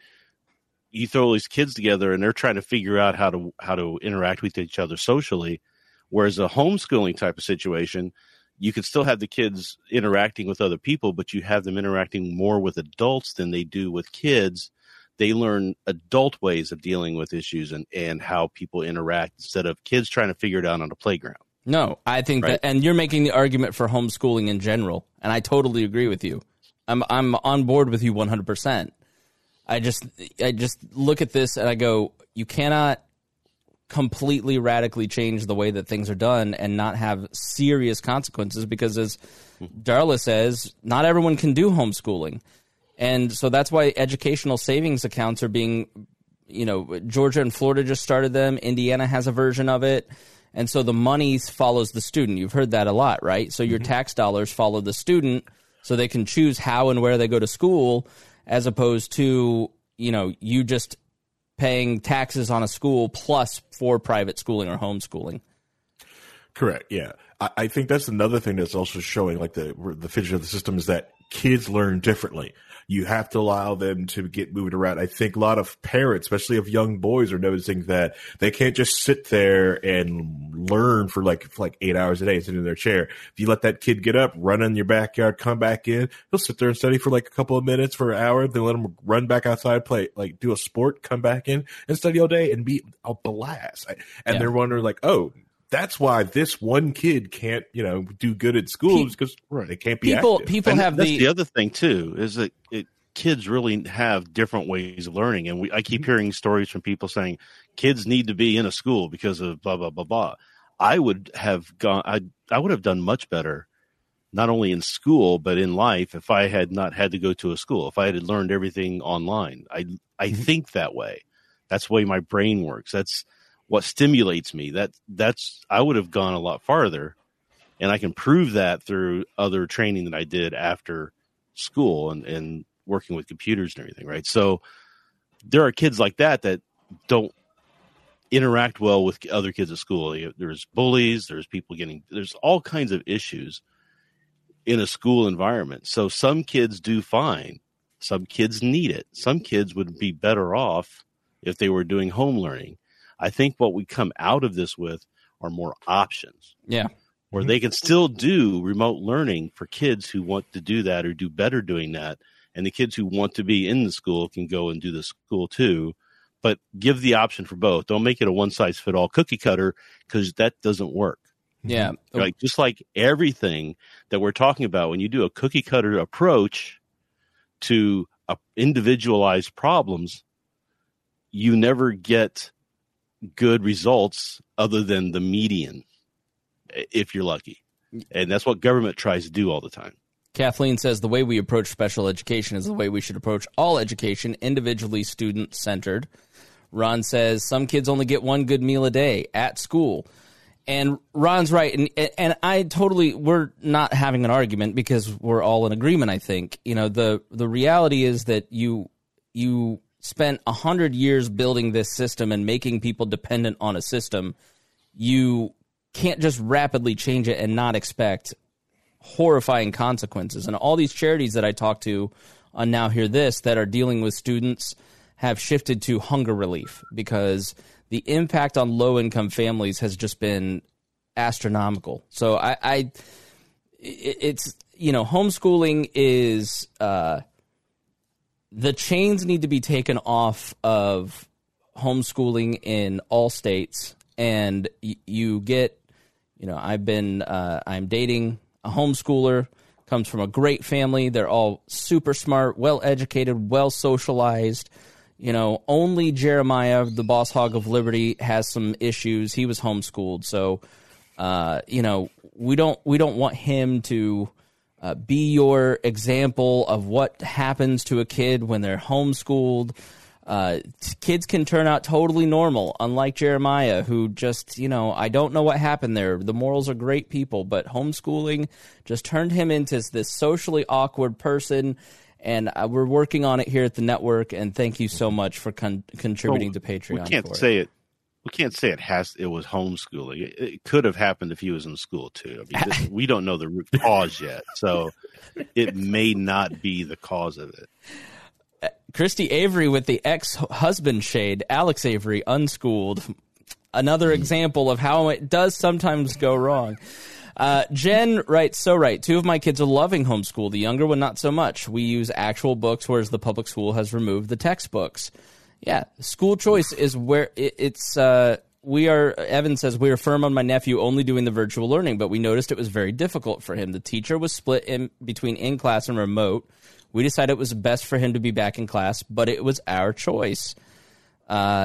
you throw these kids together and they're trying to figure out how to how to interact with each other socially, whereas a homeschooling type of situation, you could still have the kids interacting with other people, but you have them interacting more with adults than they do with kids. They learn adult ways of dealing with issues and, and how people interact instead of kids trying to figure it out on a playground. No, I think right? that, and you're making the argument for homeschooling in general, and I totally agree with you. I'm I'm on board with you one hundred percent. I just I just look at this and I go, you cannot completely radically change the way that things are done and not have serious consequences, because, as Darla says, not everyone can do homeschooling. And so that's why educational savings accounts are being, you know, Georgia and Florida just started them. Indiana has a version of it. And so the money follows the student. You've heard that a lot, right? So your mm-hmm. tax dollars follow the student so they can choose how and where they go to school, as opposed to, you know, you just paying taxes on a school plus for private schooling or homeschooling. Correct. Yeah. I, I think that's another thing that's also showing, like, the the feature of the system is that kids learn differently. You have to allow them to get moved around. I think a lot of parents, especially of young boys, are noticing that they can't just sit there and learn for like for like eight hours a day sitting in their chair. If you let that kid get up, run in your backyard, come back in, he'll sit there and study for like a couple of minutes for an hour, then let him run back outside, play, like do a sport, come back in and study all day and be a blast. And yeah. they're wondering, like, oh, that's why this one kid can't, you know, do good at school, because right. they can't be people. active. People and have that's the, the other thing too, is that it, kids really have different ways of learning, and we I keep hearing stories from people saying kids need to be in a school because of blah blah blah blah. I would have gone. I I would have done much better, not only in school but in life, if I had not had to go to a school. If I had learned everything online, I I mm-hmm. think that way. That's the way my brain works. That's what stimulates me. That that's I would have gone a lot farther, and I can prove that through other training that I did after school and, and working with computers and everything, right? So there are kids like that that don't interact well with other kids at school. There's bullies, there's people getting, there's all kinds of issues in a school environment. So some kids do fine. Some kids need it. Some kids would be better off if they were doing home learning. I think what we come out of this with are more options. Yeah. Where they can still do remote learning for kids who want to do that or do better doing that. And the kids who want to be in the school can go and do the school too. But give the option for both. Don't make it a one-size-fit-all cookie cutter, because that doesn't work. Yeah. Like, just like everything that we're talking about, when you do a cookie cutter approach to uh, individualized problems, you never get good results other than the median, if you're lucky. And that's what government tries to do all the time. Kathleen says the way we approach special education is the way we should approach all education, individually student-centered. Ron says some kids only get one good meal a day at school. And Ron's right. And and I totally, we're not having an argument because we're all in agreement, I think. You know, the the reality is that you you spent a hundred years building this system and making people dependent on a system, you can't just rapidly change it and not expect horrifying consequences. And all these charities that I talk to on Now Hear This that are dealing with students have shifted to hunger relief because the impact on low-income families has just been astronomical. So I, I it's, you know, homeschooling is, uh, the chains need to be taken off of homeschooling in all states. And y- you get, you know, I've been, uh, I'm dating a homeschooler, comes from a great family. They're all super smart, well-educated, well-socialized. You know, only Jeremiah, the boss hog of Liberty, has some issues. He was homeschooled. So, uh, you know, we don't, we don't want him to uh, be your example of what happens to a kid when they're homeschooled. Uh, kids can turn out totally normal, unlike Jeremiah, who just, you know, I don't know what happened there. The Morals are great people, but homeschooling just turned him into this socially awkward person. And uh, we're working on it here at the network. And thank you so much for con- contributing well, to Patreon. We can't for say it. it. We can't say it has. It was homeschooling. It, it could have happened if he was in school too. I mean, this, we don't know the root cause yet, so it may not be the cause of it. Christy Avery with the ex-husband shade, Alex Avery, unschooled. Another example of how it does sometimes go wrong. Uh, Jen writes, so right, two of my kids are loving homeschool. The younger one, not so much. We use actual books, whereas the public school has removed the textbooks. Yeah, school choice is where it, it's, uh, we are, Evan says, we are firm on my nephew only doing the virtual learning, but we noticed it was very difficult for him. The teacher was split in between in-class and remote. We decided it was best for him to be back in class, but it was our choice. Uh,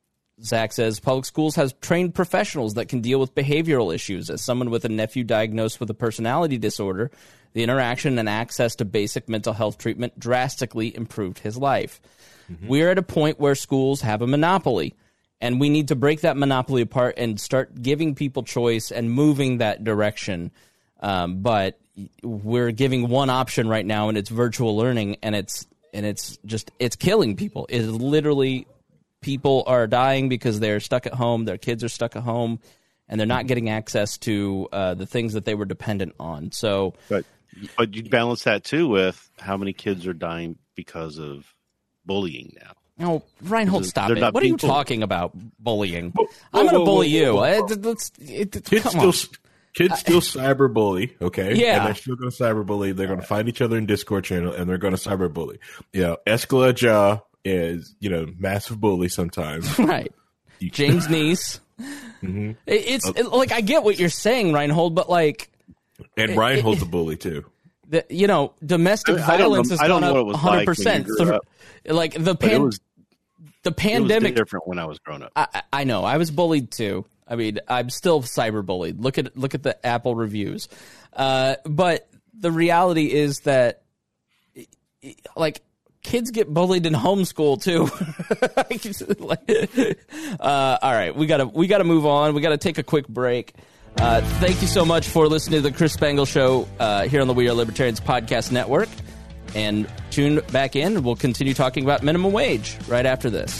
Zach says, public schools have trained professionals that can deal with behavioral issues. As someone with a nephew diagnosed with a personality disorder, the interaction and access to basic mental health treatment drastically improved his life. Mm-hmm. We're at a point where schools have a monopoly, and we need to break that monopoly apart and start giving people choice and moving that direction. Um, but we're giving one option right now, and it's virtual learning, and it's and it's just it's killing people. It's literally people are dying because they're stuck at home, their kids are stuck at home, and they're not getting access to uh, the things that they were dependent on. So, but but you balance that too with how many kids are dying because of bullying now. No, Reinhold, stop it. What are you bullied. talking about? Bullying? Whoa, I'm going to bully whoa, you. Whoa, whoa. It, it's, it, it, kids come still, on. Kids still cyberbully, okay? Yeah. And they're still going to cyberbully. They're going to find each other in Discord channel, and they're going to cyberbully. You know, Escala Ja is, you know, massive bully sometimes. Right. James Neese. Mm-hmm. it, it's it, like, I get what you're saying, Reinhold, but like... And it, Reinhold's it, a bully, too. The, you know, domestic I violence has gone up one hundred percent. Like, like the pan, was, the pandemic... It was different when I was growing up. I, I know. I was bullied, too. I mean, I'm still cyberbullied. Look at look at the Apple reviews. Uh, but the reality is that, like, kids get bullied in homeschool too. like, uh, all right, we gotta we gotta move on. We gotta take a quick break. Uh, thank you so much for listening to the Chris Spangle Show uh, here on the We Are Libertarians Podcast Network. And tune back in. We'll continue talking about minimum wage right after this.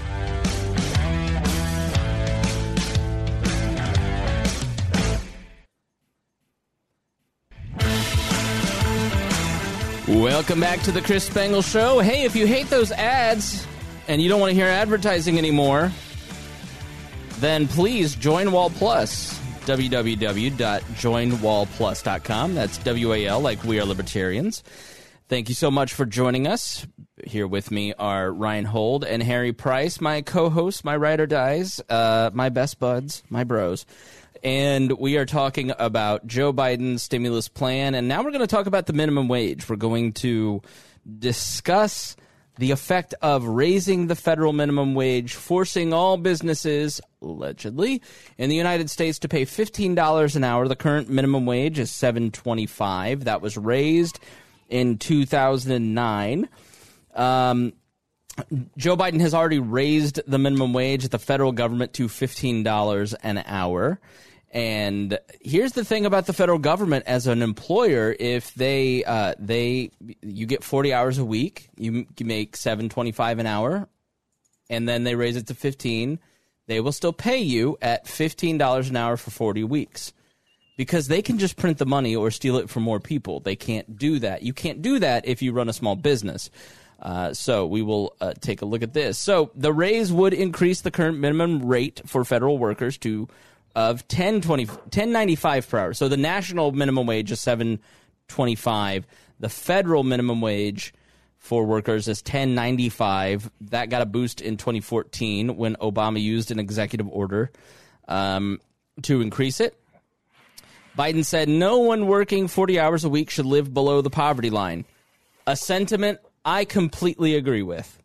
Welcome back to the Chris Spangle Show. Hey, if you hate those ads and you don't want to hear advertising anymore, then please join Wall Plus. w w w dot join wall plus dot com. That's W A L, like We Are Libertarians. Thank you so much for joining us. Here with me are Reinhold and Harry Price, my co-hosts, my ride or dies, uh, my best buds, my bros. And we are talking about Joe Biden's stimulus plan. And now we're going to talk about the minimum wage. We're going to discuss the effect of raising the federal minimum wage, forcing all businesses, allegedly, in the United States to pay fifteen dollars an hour. The current minimum wage is seven dollars and twenty-five cents. That was raised in two thousand nine. Um, Joe Biden has already raised the minimum wage at the federal government to fifteen dollars an hour. And here's the thing about the federal government as an employer: if they uh, they you get forty hours a week, you, you make seven twenty-five an hour, and then they raise it to fifteen. They will still pay you at fifteen dollars an hour for forty weeks, because they can just print the money or steal it from more people. They can't do that. You can't do that if you run a small business. Uh, so we will uh, take a look at this. So the raise would increase the current minimum rate for federal workers to of ten twenty ten ninety-five per hour. So the national minimum wage is seven twenty-five. The federal minimum wage for workers is ten ninety-five. That got a boost in twenty fourteen when Obama used an executive order um, to increase it. Biden said no one working forty hours a week should live below the poverty line. A sentiment I completely agree with.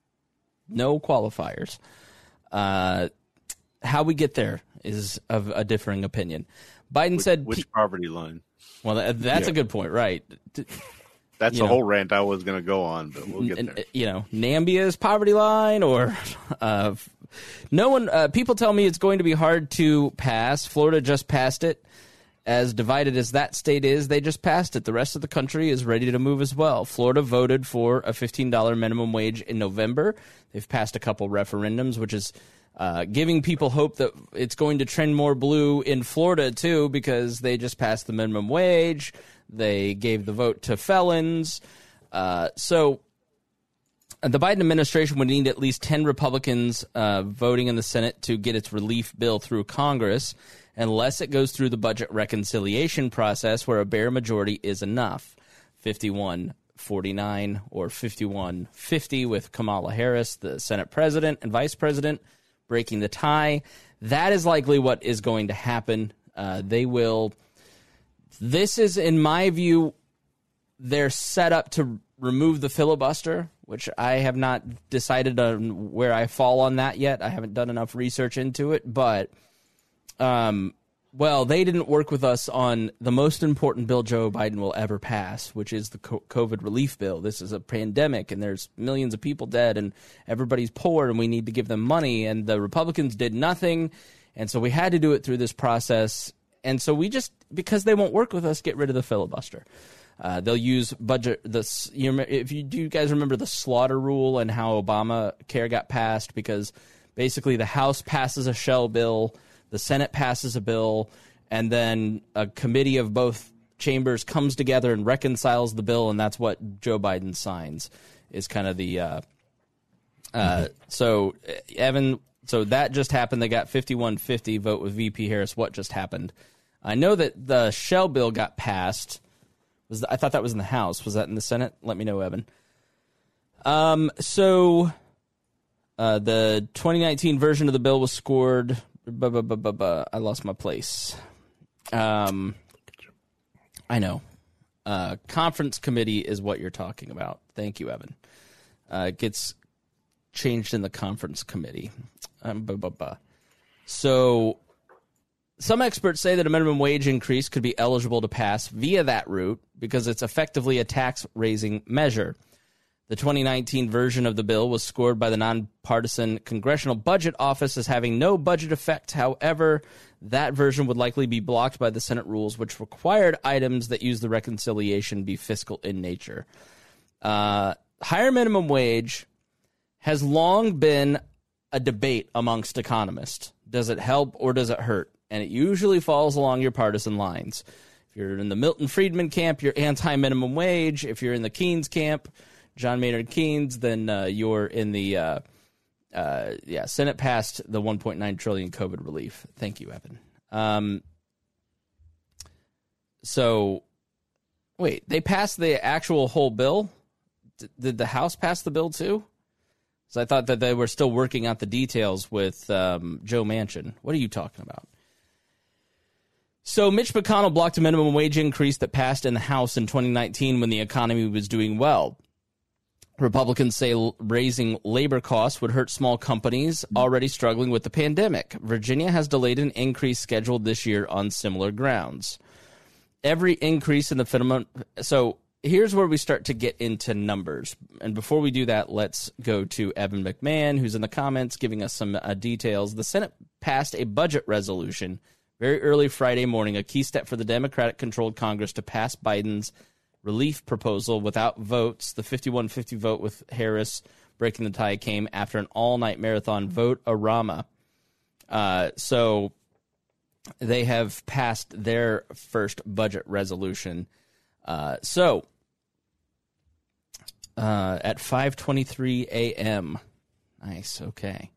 No qualifiers. Uh, how we get there is of a differing opinion. Biden which, said... Which poverty line? Well, that, that's yeah. a good point, right? That's you a know, whole rant I was going to go on, but we'll get there. N- you know, Nambia's poverty line, or... Uh, no one... Uh, people tell me it's going to be hard to pass. Florida just passed it. As divided as that state is, they just passed it. The rest of the country is ready to move as well. Florida voted for a fifteen dollars minimum wage in November. They've passed a couple referendums, which is uh, giving people hope that it's going to trend more blue in Florida, too, because they just passed the minimum wage. They gave the vote to felons. Uh, so the Biden administration would need at least ten Republicans uh, voting in the Senate to get its relief bill through Congress, unless it goes through the budget reconciliation process where a bare majority is enough. fifty-one forty-nine or fifty-one fifty with Kamala Harris, the Senate president and vice president, breaking the tie. That is likely what is going to happen. Uh, they will... This is, in my view, they're set up to remove the filibuster, which I have not decided on where I fall on that yet. I haven't done enough research into it, but... Um, well, they didn't work with us on the most important bill Joe Biden will ever pass, which is the COVID relief bill. This is a pandemic, and there's millions of people dead, and everybody's poor, and we need to give them money. And the Republicans did nothing, and so we had to do it through this process. And so we just, because they won't work with us, get rid of the filibuster. Uh, they'll use budget. This, you know, if you do, you guys remember the slaughter rule and how Obamacare got passed, because basically the House passes a shell bill. The Senate passes a bill, and then a committee of both chambers comes together and reconciles the bill, and that's what Joe Biden signs, is kind of the uh, uh, – so, Evan, so that just happened. They got fifty-one fifty vote with V P Harris. What just happened? I know that the shell bill got passed. Was the, I thought that was in the House. Was that in the Senate? Let me know, Evan. Um. So uh, the twenty nineteen version of the bill was scored – Buh, buh, buh, buh, buh. I lost my place. Um, I know. Uh, conference committee is what you're talking about. Thank you, Evan. Uh, it gets changed in the conference committee. Um, buh, buh, buh. So some experts say that a minimum wage increase could be eligible to pass via that route because it's effectively a tax-raising measure. The twenty nineteen version of the bill was scored by the nonpartisan Congressional Budget Office as having no budget effect. However, that version would likely be blocked by the Senate rules, which required items that use the reconciliation be fiscal in nature. Uh, higher minimum wage has long been a debate amongst economists. Does it help or does it hurt? And it usually falls along your partisan lines. If you're in the Milton Friedman camp, you're anti-minimum wage. If you're in the Keynes camp, John Maynard Keynes, then uh, you're in the uh, uh, yeah Senate passed the one point nine trillion dollars COVID relief. Thank you, Evan. Um, so, wait, they passed the actual whole bill? D- did the House pass the bill too? So I thought that they were still working out the details with um, Joe Manchin. What are you talking about? So Mitch McConnell blocked a minimum wage increase that passed in the House in twenty nineteen when the economy was doing well. Republicans say raising labor costs would hurt small companies already struggling with the pandemic. Virginia has delayed an increase scheduled this year on similar grounds. Every increase in the minimum. So here's where we start to get into numbers. And before we do that, let's go to Evan McMahon, who's in the comments giving us some uh, details. The Senate passed a budget resolution very early Friday morning, a key step for the Democratic-controlled Congress to pass Biden's relief proposal without votes. The fifty-one fifty vote with Harris breaking the tie came after an all-night marathon vote-a-rama. Uh, so they have passed their first budget resolution. Uh, so uh, at five twenty-three a.m. Nice, okay.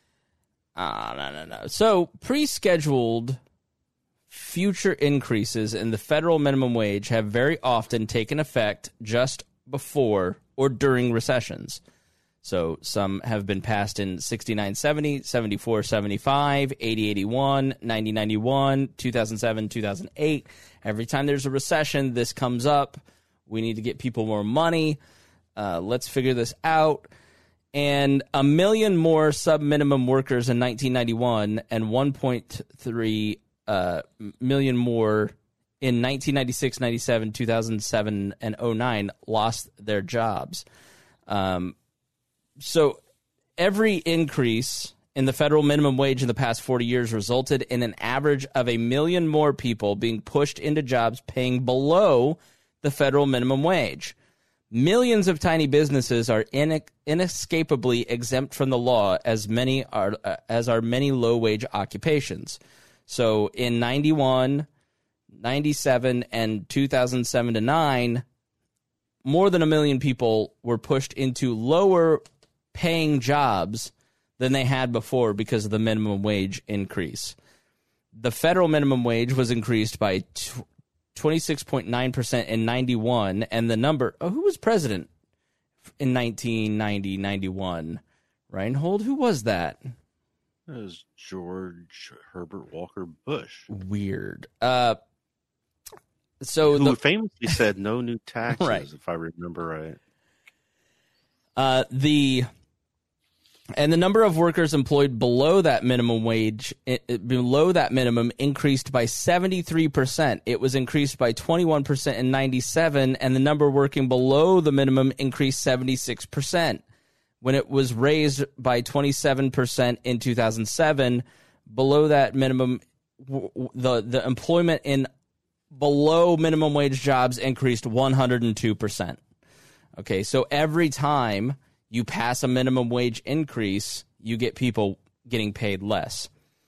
Ah, no, no, no. So pre-scheduled future increases in the federal minimum wage have very often taken effect just before or during recessions. So some have been passed in sixty-nine seventy, seventy-four seventy-five, eighty eighty-one, ninety ninety-one, two thousand seven, two thousand eight. Every time there's a recession, this comes up. We need to get people more money. Uh, let's figure this out. And a million more sub-minimum workers in nineteen ninety-one and one point three uh, million more in nineteen ninety-six, ninety-seven, two thousand seven, and oh nine lost their jobs. Um, so every increase in the federal minimum wage in the past forty years resulted in an average of a million more people being pushed into jobs paying below the federal minimum wage. Millions of tiny businesses are in, inescapably exempt from the law, as many are uh, as are many low-wage occupations. So in ninety-one, ninety-seven, and two thousand seven to nine, more than a million people were pushed into lower-paying jobs than they had before because of the minimum wage increase. The federal minimum wage was increased by twenty-six point nine percent in ninety-one, and the number, oh, who was president in nineteen ninety, ninety-one? Reinhold, who was that? It was George Herbert Walker Bush. Weird. Uh, so Who the, famously said no new taxes, right. if I remember right. Uh, the and the number of workers employed below that minimum wage, it, it, below that minimum, increased by seventy-three percent. It was increased by twenty-one percent in ninety-seven, and the number working below the minimum increased seventy-six percent. When it was raised by twenty-seven percent in two thousand seven, below that minimum, the, the employment in below minimum wage jobs increased one hundred two percent. Okay, so every time you pass a minimum wage increase, you get people getting paid less.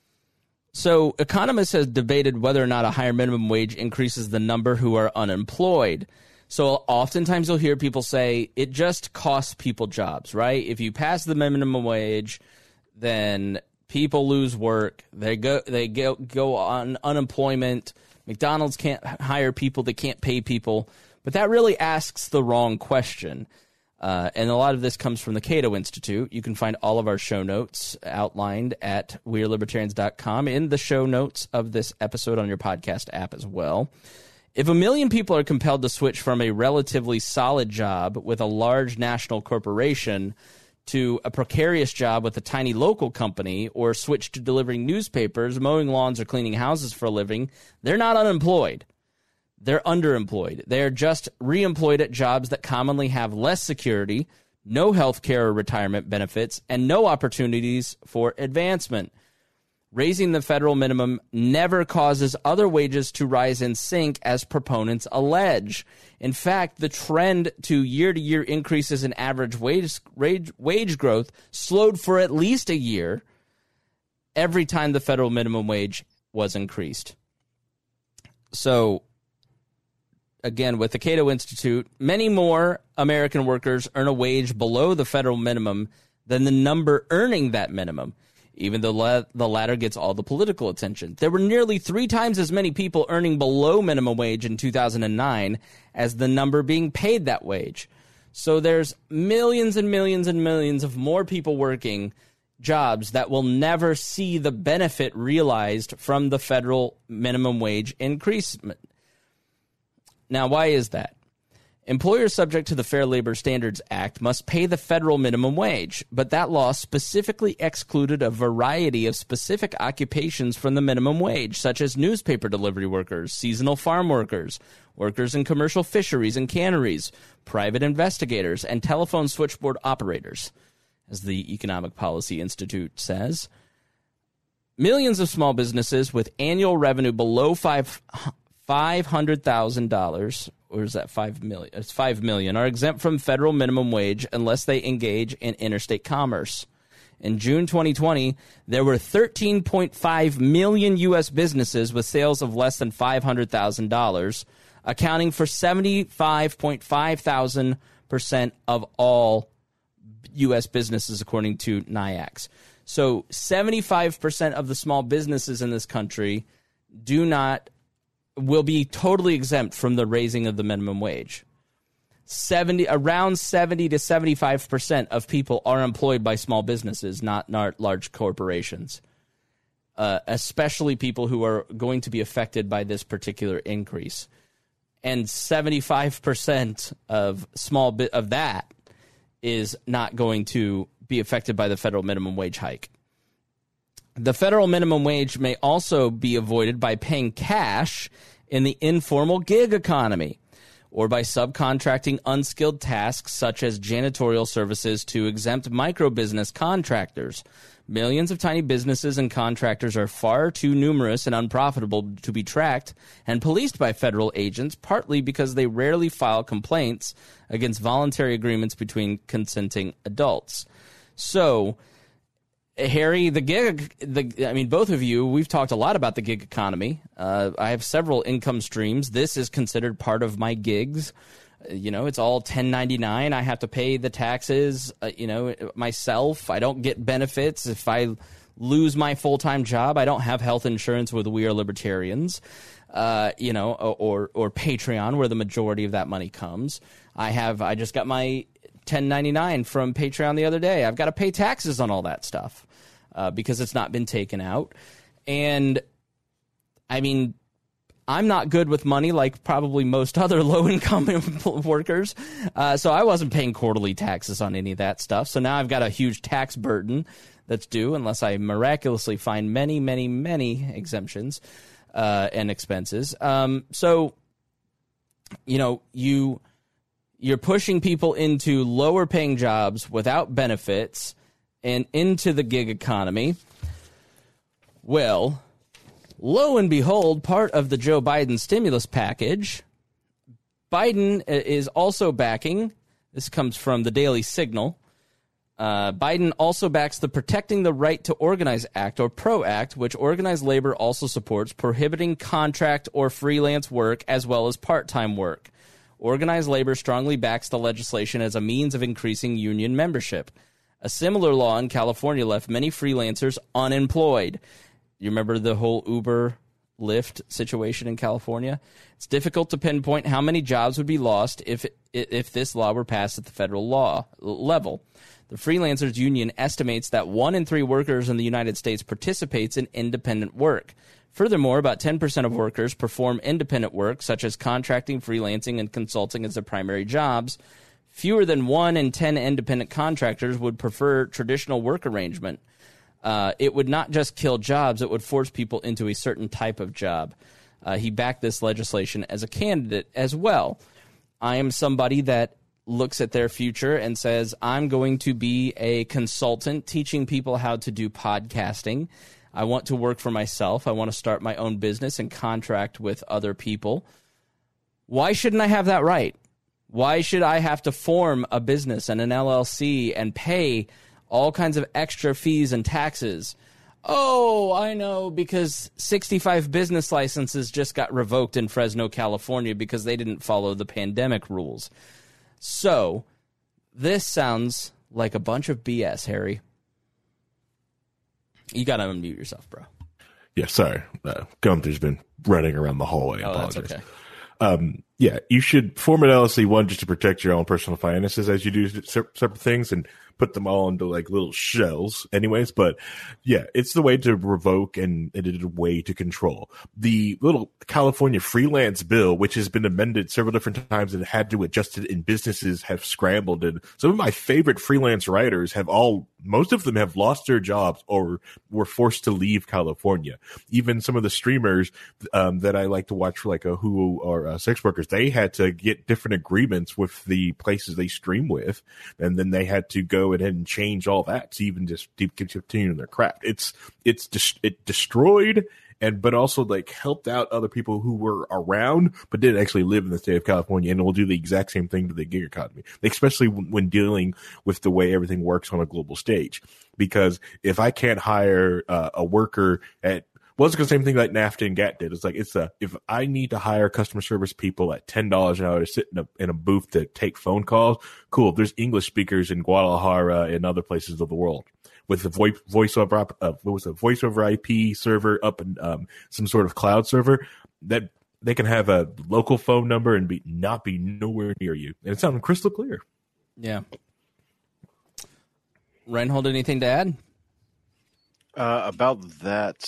So economists have debated whether or not a higher minimum wage increases the number who are unemployed. So oftentimes you'll hear people say it just costs people jobs, right? If you pass the minimum wage, then people lose work. They go they go, go on unemployment. McDonald's can't hire people. They can't pay people. But that really asks the wrong question. Uh, and a lot of this comes from the Cato Institute. You can find all of our show notes outlined at we are libertarians dot com in the show notes of this episode on your podcast app as well. If a million people are compelled to switch from a relatively solid job with a large national corporation to a precarious job with a tiny local company, or switch to delivering newspapers, mowing lawns, or cleaning houses for a living, they're not unemployed. They're underemployed. They are just reemployed at jobs that commonly have less security, no health care or retirement benefits, and no opportunities for advancement. Raising the federal minimum never causes other wages to rise in sync, as proponents allege. In fact, the trend to year-to-year increases in average wage, wage, wage growth slowed for at least a year every time the federal minimum wage was increased. So, again, with the Cato Institute, many more American workers earn a wage below the federal minimum than the number earning that minimum. Even though la- the latter gets all the political attention. There were nearly three times as many people earning below minimum wage in two thousand nine as the number being paid that wage. So there's millions and millions and millions of more people working jobs that will never see the benefit realized from the federal minimum wage increase. Now, why is that? Employers subject to the Fair Labor Standards Act must pay the federal minimum wage, but that law specifically excluded a variety of specific occupations from the minimum wage, such as newspaper delivery workers, seasonal farm workers, workers in commercial fisheries and canneries, private investigators, and telephone switchboard operators, as the Economic Policy Institute says. millions of small businesses with annual revenue below five five hundred thousand dollars, or is that five million? It's five million, are exempt from federal minimum wage unless they engage in interstate commerce. In June twenty twenty, there were thirteen point five million U S businesses with sales of less than five hundred thousand dollars, accounting for seventy-five point five thousand percent of all U S businesses, according to N I A C S. So seventy-five percent of the small businesses in this country do not, will be totally exempt from the raising of the minimum wage. seventy around seventy to seventy-five percent of people are employed by small businesses, not, not large corporations, uh, especially people who are going to be affected by this particular increase. And seventy-five percent of small bit of that is not going to be affected by the federal minimum wage hike. The federal minimum wage may also be avoided by paying cash in the informal gig economy, or by subcontracting unskilled tasks such as janitorial services to exempt micro-business contractors. Millions of tiny businesses and contractors are far too numerous and unprofitable to be tracked and policed by federal agents, partly because they rarely file complaints against voluntary agreements between consenting adults. So, Harry, the gig, the I mean, both of you, we've talked a lot about the gig economy. Uh, I have several income streams. This is considered part of my gigs. You know, it's all ten ninety-nine. I have to pay the taxes, uh, you know, myself. I don't get benefits. If I lose my full-time job, I don't have health insurance with We Are Libertarians, uh, you know, or, or Patreon, where the majority of that money comes. I have, I just got my ten ninety-nine from Patreon the other day. I've got to pay taxes on all that stuff uh, because it's not been taken out. And, I mean, I'm not good with money like probably most other low-income workers, uh, so I wasn't paying quarterly taxes on any of that stuff. So now I've got a huge tax burden that's due unless I miraculously find many, many, many exemptions uh, and expenses. Um, so, you know, you... You're pushing people into lower-paying jobs without benefits and into the gig economy. Well, lo and behold, part of the Joe Biden stimulus package, Biden is also backing, this comes from the Daily Signal, uh, Biden also backs the Protecting the Right to Organize Act, or PRO Act, which organized labor also supports, prohibiting contract or freelance work as well as part-time work. Organized labor strongly backs the legislation as a means of increasing union membership. A similar law in California left many freelancers unemployed. You remember the whole Uber, Lyft situation in California? It's difficult to pinpoint how many jobs would be lost if if this law were passed at the federal law level. The Freelancers Union estimates that one in three workers in the United States participates in independent work. Furthermore, about ten percent of workers perform independent work, such as contracting, freelancing, and consulting as their primary jobs. Fewer than one in ten independent contractors would prefer traditional work arrangement. Uh, it would not just kill jobs, it would force people into a certain type of job. Uh, he backed this legislation as a candidate as well. I am somebody that looks at their future and says, I'm going to be a consultant teaching people how to do podcasting. I want to work for myself. I want to start my own business and contract with other people. Why shouldn't I have that right? Why should I have to form a business and an L L C and pay all kinds of extra fees and taxes? Oh, I know, because sixty-five business licenses just got revoked in Fresno, California because they didn't follow the pandemic rules. So, this sounds like a bunch of B S, Harry. You got to unmute yourself, bro. Yeah, sorry. Uh, Gunther's been running around the hallway. I oh, apologize. that's okay. Um, yeah, you should form an L L C, one, just to protect your own personal finances as you do separate things and put them all into like little shells anyways. But yeah, it's the way to revoke and it is a way to control. The little California freelance bill, which has been amended several different times and had to adjust it, and businesses have scrambled. And some of my favorite freelance writers have all, most of them have lost their jobs or were forced to leave California. Even some of the streamers um, that I like to watch for like a Hulu or a sex worker workers. They had to get different agreements with the places they stream with, and then they had to go ahead and change all that to even just keep continuing their craft. It's it's just it destroyed and but also like helped out other people who were around but didn't actually live in the state of California, and will do the exact same thing to the gig economy, especially when dealing with the way everything works on a global stage. Because if I can't hire uh, a worker at well, it's the same thing like NAFTA and G A T T did. It's like it's a if I need to hire customer service people at ten dollars an hour to sit in a in a booth to take phone calls, cool. There's English speakers in Guadalajara and other places of the world with the voice voice over uh, what was a voice over I P server up in um, some sort of cloud server that they can have a local phone number and be not be nowhere near you, and it sounded crystal clear. Yeah. Reinhold, anything to add uh, about that?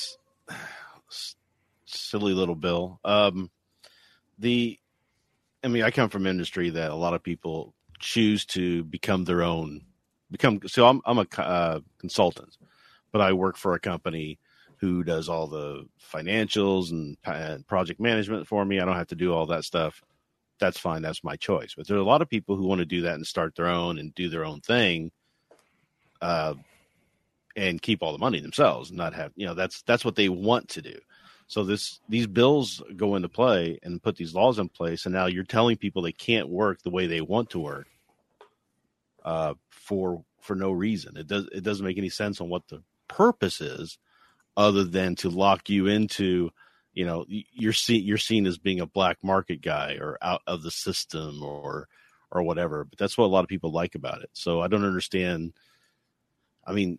Silly little bill. Um, the, I mean, I come from industry that a lot of people choose to become their own, become. So I'm I'm a uh, consultant, but I work for a company who does all the financials and, and project management for me. I don't have to do all that stuff. That's fine. That's my choice. But there are a lot of people who want to do that and start their own and do their own thing. Uh, and keep all the money themselves, not have, you know, that's, that's what they want to do. So this, these bills go into play and put these laws in place. And now you're telling people they can't work the way they want to work, uh, for, for no reason. It does, it doesn't make any sense on what the purpose is other than to lock you into, you know, you're seen, you're seen as being a black market guy or out of the system or, or whatever. But that's what a lot of people like about it. So I don't understand. I mean,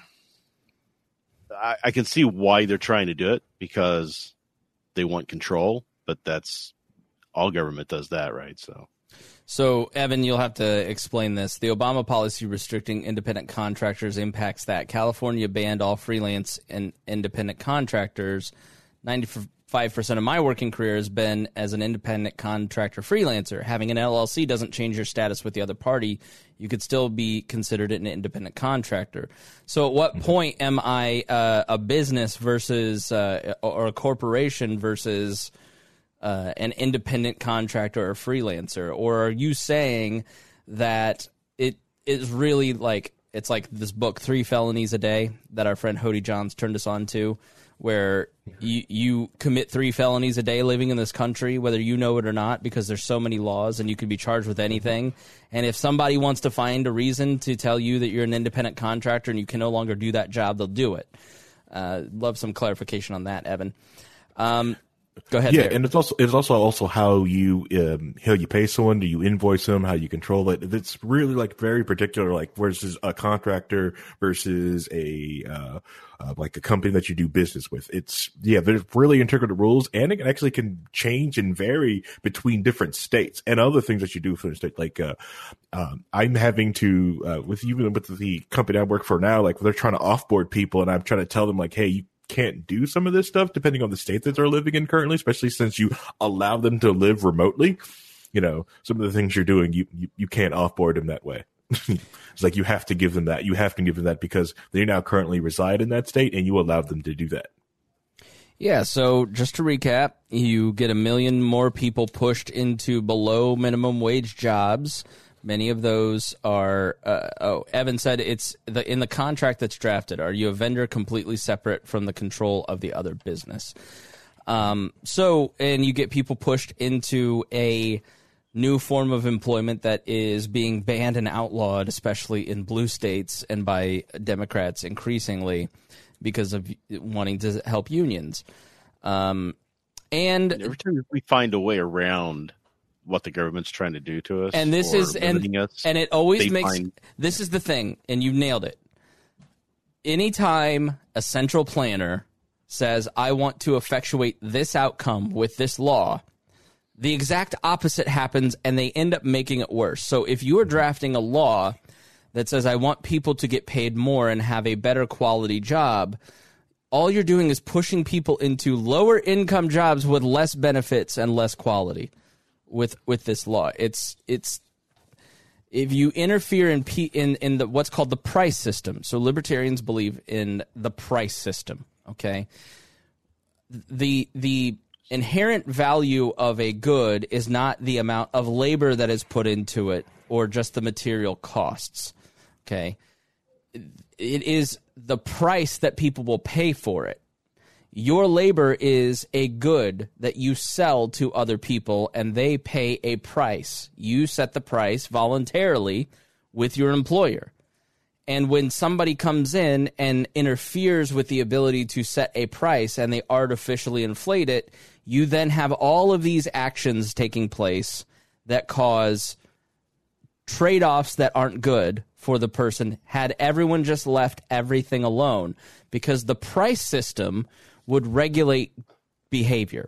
I, I can see why they're trying to do it because they want control, but that's all government does that, right? So, so Evan, you'll have to explain this. The Obama policy restricting independent contractors impacts that. California banned all freelance and independent contractors. ninety-five percent of my working career has been as an independent contractor freelancer. Having an L L C doesn't change your status with the other party. You could still be considered an independent contractor. So at what point am I uh, a business versus uh, or a corporation versus uh, an independent contractor or freelancer? Or are you saying that it is really like it's like this book, Three Felonies a Day, that our friend Hody Johns turned us on to, where you you commit three felonies a day living in this country, whether you know it or not, because there's so many laws and you could be charged with anything. And if somebody wants to find a reason to tell you that you're an independent contractor and you can no longer do that job, they'll do it. Uh, love some clarification on that, Evan. Um, go ahead. Yeah, there. and it's also it's also also how you um, how you pay someone. Do you invoice them? How you control it? It's really like very particular, like versus a contractor versus a uh, uh, like a company that you do business with. It's yeah, there's really intricate rules, and it actually can change and vary between different states and other things that you do for the state. Like uh, um, I'm having to uh, with even with the company I work for now, like they're trying to offboard people, and I'm trying to tell them like, hey, you can't do some of this stuff depending on the state that they're living in currently, especially since you allow them to live remotely. You know, some of the things you're doing, you, you, you can't offboard them that way. It's like you have to give them that. You have to give them that because they now currently reside in that state and you allowed them to do that. Yeah, so just to recap, you get a million more people pushed into below minimum wage jobs. Many of those are, uh, oh, Evan said it's the in the contract that's drafted. Are you a vendor completely separate from the control of the other business? Um, so, and you get people pushed into a new form of employment that is being banned and outlawed, especially in blue states and by Democrats increasingly because of wanting to help unions. Um, and every time we find a way around what the government's trying to do to us, and this is and, us, and it always makes find... this is the thing, and you nailed it. Anytime a central planner says, I want to effectuate this outcome with this law, the exact opposite happens and they end up making it worse. So if you are drafting a law that says I want people to get paid more and have a better quality job, all you're doing is pushing people into lower income jobs with less benefits and less quality. With with this law, it's it's if you interfere in P, in in the what's called the price system. So libertarians believe in the price system. Okay, the the inherent value of a good is not the amount of labor that is put into it or just the material costs. Okay. It is the price that people will pay for it. Your labor is a good that you sell to other people, and they pay a price. You set the price voluntarily with your employer. And when somebody comes in and interferes with the ability to set a price and they artificially inflate it, you then have all of these actions taking place that cause trade-offs that aren't good for the person had everyone just left everything alone, because the price system would regulate behavior.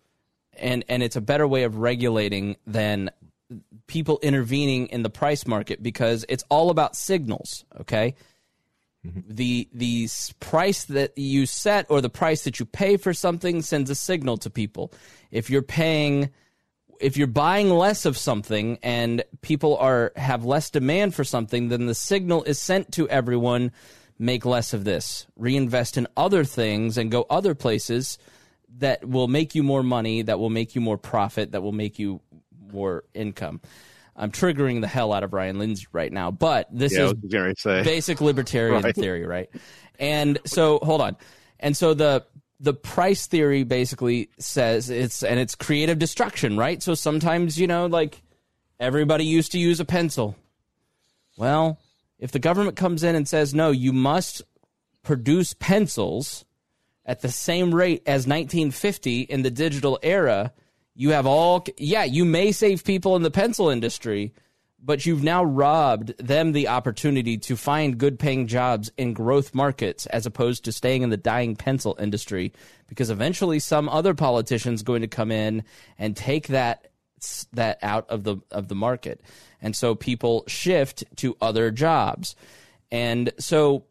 And and it's a better way of regulating than people intervening in the price market, because it's all about signals, okay? Mm-hmm. The the price that you set or the price that you pay for something sends a signal to people. If you're paying if you're buying less of something and people are have less demand for something, then the signal is sent to everyone: make less of this, reinvest in other things, and go other places that will make you more money, that will make you more profit, that will make you more income. I'm triggering the hell out of Ryan Lindsay right now, but this yeah, is say. basic libertarian right. theory, right? And so, hold on. And so the the price theory basically says it's, and it's creative destruction, right? So sometimes, you know, like everybody used to use a pencil. Well, if the government comes in and says, no, you must produce pencils at the same rate as nineteen fifty in the digital era, you have all, yeah, you may save people in the pencil industry, but you've now robbed them the opportunity to find good paying jobs in growth markets as opposed to staying in the dying pencil industry, because eventually some other politician's going to come in and take that that out of the of the market. And so people shift to other jobs. And so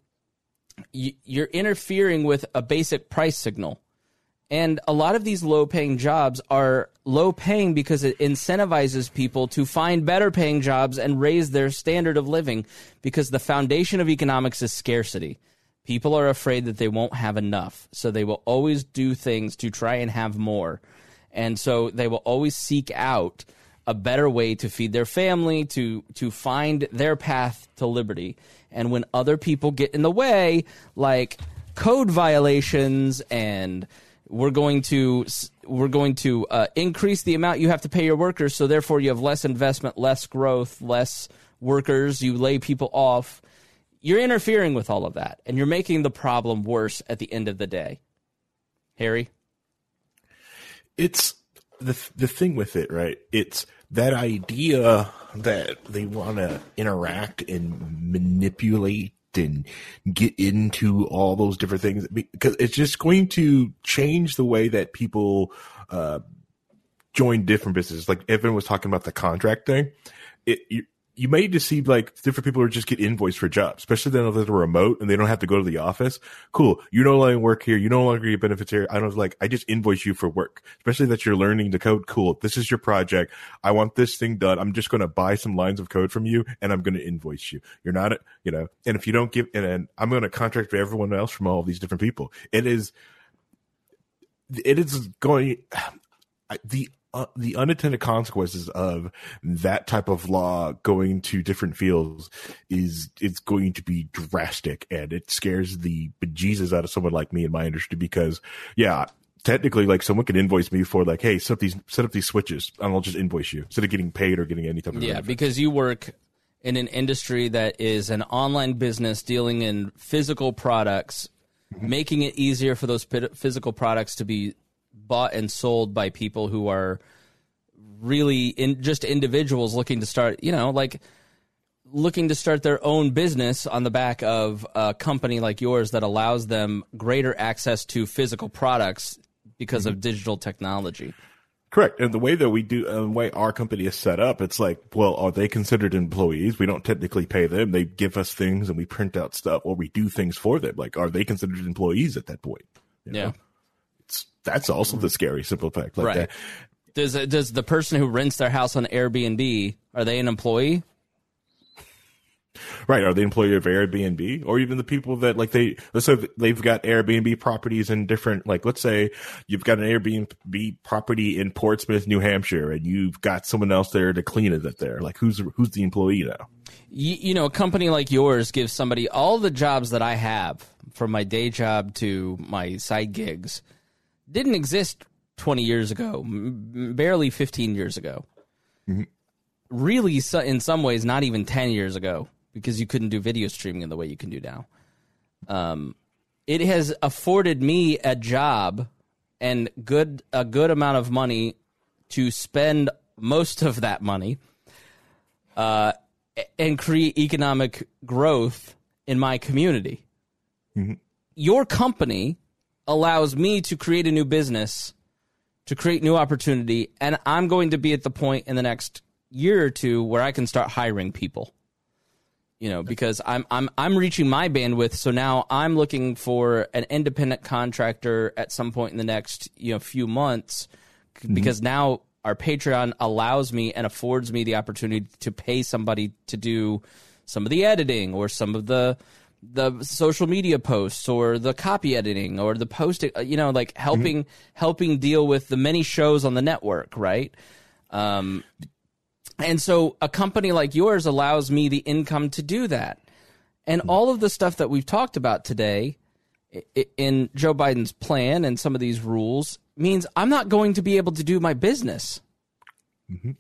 y- you're interfering with a basic price signal. And a lot of these low-paying jobs are low-paying because it incentivizes people to find better-paying jobs and raise their standard of living, because the foundation of economics is scarcity. People are afraid that they won't have enough, so they will always do things to try and have more. And so they will always seek out a better way to feed their family, to to find their path to liberty. And when other people get in the way, like code violations and we're going to we're going to uh, increase the amount you have to pay your workers, so therefore you have less investment, less growth, less workers, you lay people off. You're interfering with all of that, and you're making the problem worse at the end of the day. Harry? It's the the thing with it, right? It's that idea that they want to interact and manipulate and get into all those different things, because it's just going to change the way that people uh, join different businesses. Like Evan was talking about the contract thing. It you, you may just see like different people who just get invoiced for jobs, especially then if they're remote and they don't have to go to the office. Cool. You no longer work here. You no longer get benefits here. I don't like, I just invoice you for work, especially that you're learning the code. Cool. This is your project. I want this thing done. I'm just going to buy some lines of code from you and I'm going to invoice you. You're not, you know, and if you don't give, and, and I'm going to contract for everyone else from all of these different people. It is, it is going, the, Uh, the unintended consequences of that type of law going to different fields is it's going to be drastic, and it scares the bejesus out of someone like me in my industry, because yeah, technically like someone could invoice me for like, hey, set up these set up these switches and I'll just invoice you instead of getting paid or getting any type of yeah benefits. Because you work in an industry that is an online business dealing in physical products, mm-hmm. making it easier for those physical products to be bought and sold by people who are really in just individuals looking to start, you know, like looking to start their own business on the back of a company like yours that allows them greater access to physical products because mm-hmm. of digital technology. Correct. And the way that we do, uh, the way our company is set up, it's like, well, are they considered employees? We don't technically pay them. They give us things and we print out stuff or we do things for them. Like, are they considered employees at that point? You know? Yeah. It's, that's also the scary simple fact. Like right. that. Does does the person who rents their house on Airbnb, are they an employee? Right. Are they employee of Airbnb, or even the people that like they, let's say they've got Airbnb properties in different, like, let's say you've got an Airbnb property in Portsmouth, New Hampshire, and you've got someone else there to clean it there. Like, who's, who's the employee now? You, you know, a company like yours gives somebody all the jobs that I have, from my day job to my side gigs, didn't exist twenty years ago, m- barely fifteen years ago. Mm-hmm. Really, so, in some ways, not even ten years ago, because you couldn't do video streaming in the way you can do now. Um, it has afforded me a job and good a good amount of money to spend most of that money uh, and create economic growth in my community. Mm-hmm. Your company allows me to create a new business, to create new opportunity, and I'm going to be at the point in the next year or two where I can start hiring people. You know, because I'm I'm I'm reaching my bandwidth, so now I'm looking for an independent contractor at some point in the next, you know, few months, mm-hmm. because now our Patreon allows me and affords me the opportunity to pay somebody to do some of the editing or some of the the social media posts or the copy editing or the posting, you know, like helping mm-hmm. helping deal with the many shows on the network, right? Um And so a company like yours allows me the income to do that. And all of the stuff that we've talked about today in Joe Biden's plan and some of these rules means I'm not going to be able to do my business. Mm-hmm.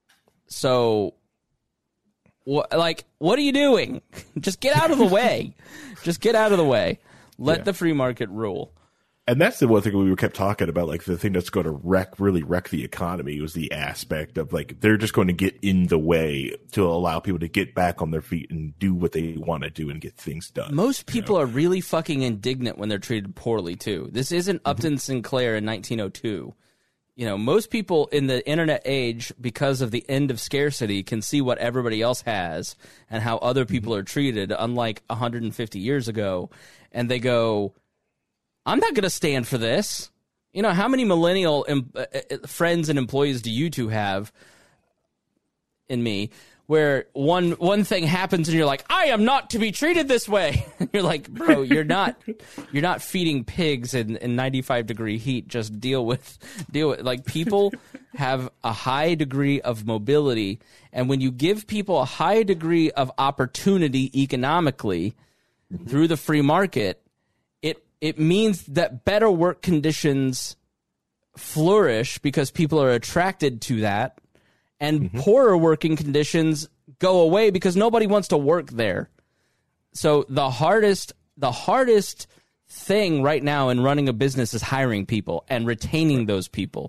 So, wh- like, what are you doing? Just get out of the way. Just get out of the way. Let yeah. the free market rule. And that's the one thing we kept talking about, like the thing that's going to wreck, really wreck the economy was the aspect of like, they're just going to get in the way to allow people to get back on their feet and do what they want to do and get things done. Most people you know? are really fucking indignant when they're treated poorly too. This isn't Upton mm-hmm. Sinclair in nineteen oh two. You know, most people in the internet age, because of the end of scarcity, can see what everybody else has and how other people mm-hmm. are treated, unlike one hundred fifty years ago. And they go, I'm not going to stand for this. You know, how many millennial em- uh, friends and employees do you two have in me where one one thing happens and you're like, I am not to be treated this way. You're like, bro, you're not you're not feeding pigs in, in ninety-five degree heat. Just deal with deal with like people have a high degree of mobility, and when you give people a high degree of opportunity economically mm-hmm. through the free market, it means that better work conditions flourish because people are attracted to that, and mm-hmm. poorer working conditions go away because nobody wants to work there. So the hardest, the hardest thing right now in running a business is hiring people and retaining right. those people.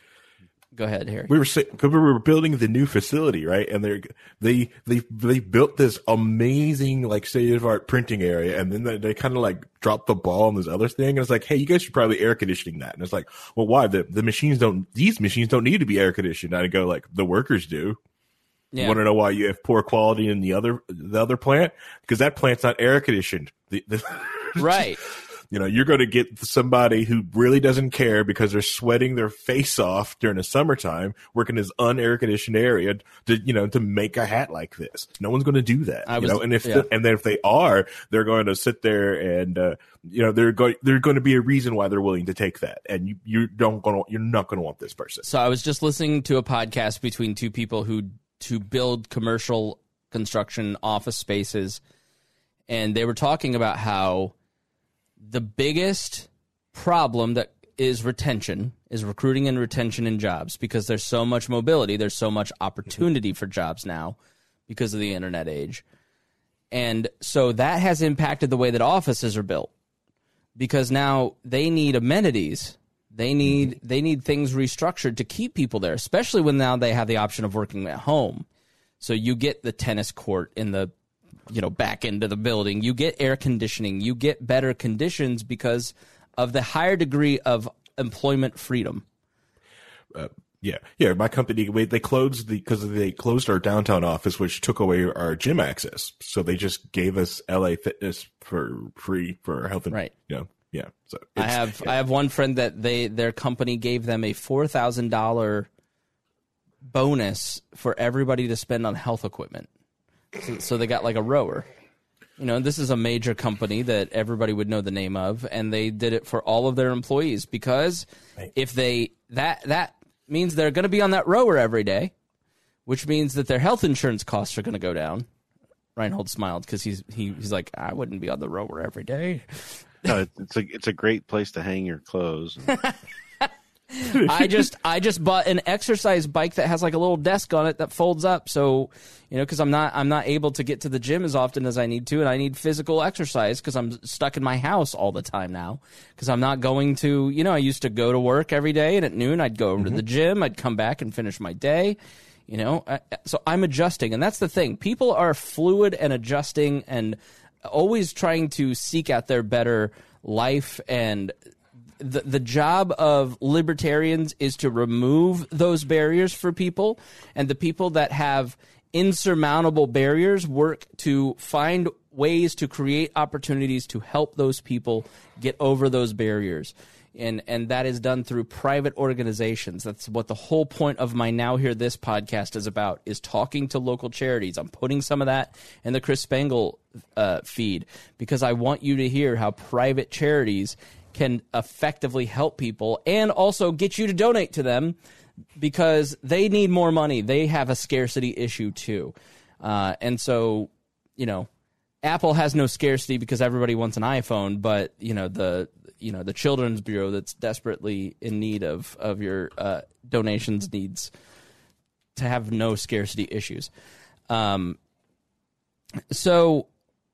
Go ahead, Harry. We were because we were building the new facility, right? And they they they they built this amazing like state of art printing area, and then they, they kind of like dropped the ball on this other thing. And it's like, hey, you guys should probably air conditioning that. And it's like, well, why? The the machines don't. These machines don't need to be air conditioned. And I go like, the workers do. Yeah. You want to know why you have poor quality in the other the other plant? Because that plant's not air conditioned. The, the right. You know, you're going to get somebody who really doesn't care because they're sweating their face off during the summertime, working in this unair conditioned area to, you know, to make a hat like this. No one's going to do that. I was, you know, and if yeah. the, and then if they are, they're going to sit there and, uh, you know, they're going there's going to be a reason why they're willing to take that, and you you don't going to you're not going to want this person. So I was just listening to a podcast between two people who to build commercial construction office spaces, and they were talking about how the biggest problem that is retention, is recruiting and retention in jobs, because there's so much mobility, there's so much opportunity for jobs now because of the internet age. And so that has impacted the way that offices are built, because now they need amenities. They need they need things restructured to keep people there, especially when now they have the option of working at home. So you get the tennis court in the you know, back into the building. You get air conditioning. You get better conditions because of the higher degree of employment freedom. Uh, yeah, yeah. My company, they closed the because they closed our downtown office, which took away our gym access. So they just gave us L A Fitness for free for health and right. You know, yeah. So I have yeah. I have one friend that they their company gave them a four thousand dollar bonus for everybody to spend on health equipment. So, so they got like a rower. You know, this is a major company that everybody would know the name of, and they did it for all of their employees because if they that that means they're going to be on that rower every day, which means that their health insurance costs are going to go down. Reinhold smiled because he's he, he's like, I wouldn't be on the rower every day. No, it's a it's a great place to hang your clothes. I just I just bought an exercise bike that has like a little desk on it that folds up, so you know, because I'm not I'm not able to get to the gym as often as I need to, and I need physical exercise because I'm stuck in my house all the time now. Because I'm not going to, you know, I used to go to work every day, and at noon I'd go over mm-hmm. to the gym, I'd come back and finish my day, you know. I, so I'm adjusting, and that's the thing. People are fluid and adjusting, and always trying to seek out their better life and. The, the job of libertarians is to remove those barriers for people, and the people that have insurmountable barriers work to find ways to create opportunities to help those people get over those barriers. And and that is done through private organizations. That's what the whole point of my Now Hear This podcast is about, is talking to local charities. I'm putting some of that in the Chris Spangle uh, feed because I want you to hear how private charities can effectively help people and also get you to donate to them because they need more money. They have a scarcity issue too. Uh, and so, you know, Apple has no scarcity because everybody wants an iPhone, but, you know, the you know the Children's Bureau that's desperately in need of, of your uh, donations needs to have no scarcity issues. Um, so,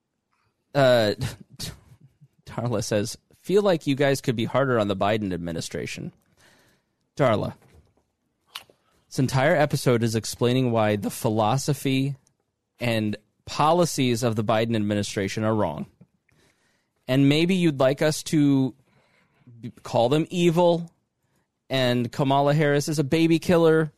uh, Darla says, feel like you guys could be harder on the Biden administration. Darla, this entire episode is explaining why the philosophy and policies of the Biden administration are wrong. And maybe you'd like us to call them evil and Kamala Harris is a baby killer.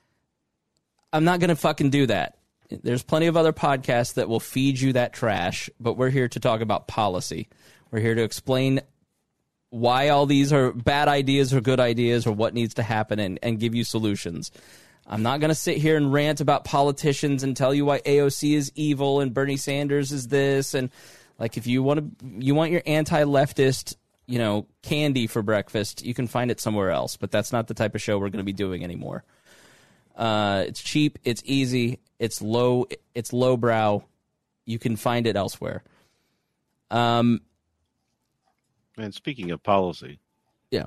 I'm not going to fucking do that. There's plenty of other podcasts that will feed you that trash, but we're here to talk about policy. We're here to explain why all these are bad ideas or good ideas or what needs to happen and, and give you solutions. I'm not going to sit here and rant about politicians and tell you why A O C is evil and Bernie Sanders is this. And like, if you want to, you want your anti-leftist, you know, candy for breakfast, you can find it somewhere else. But that's not the type of show we're going to be doing anymore. Uh, it's cheap. It's easy. It's low. It's lowbrow. You can find it elsewhere. Um, And speaking of policy, yeah,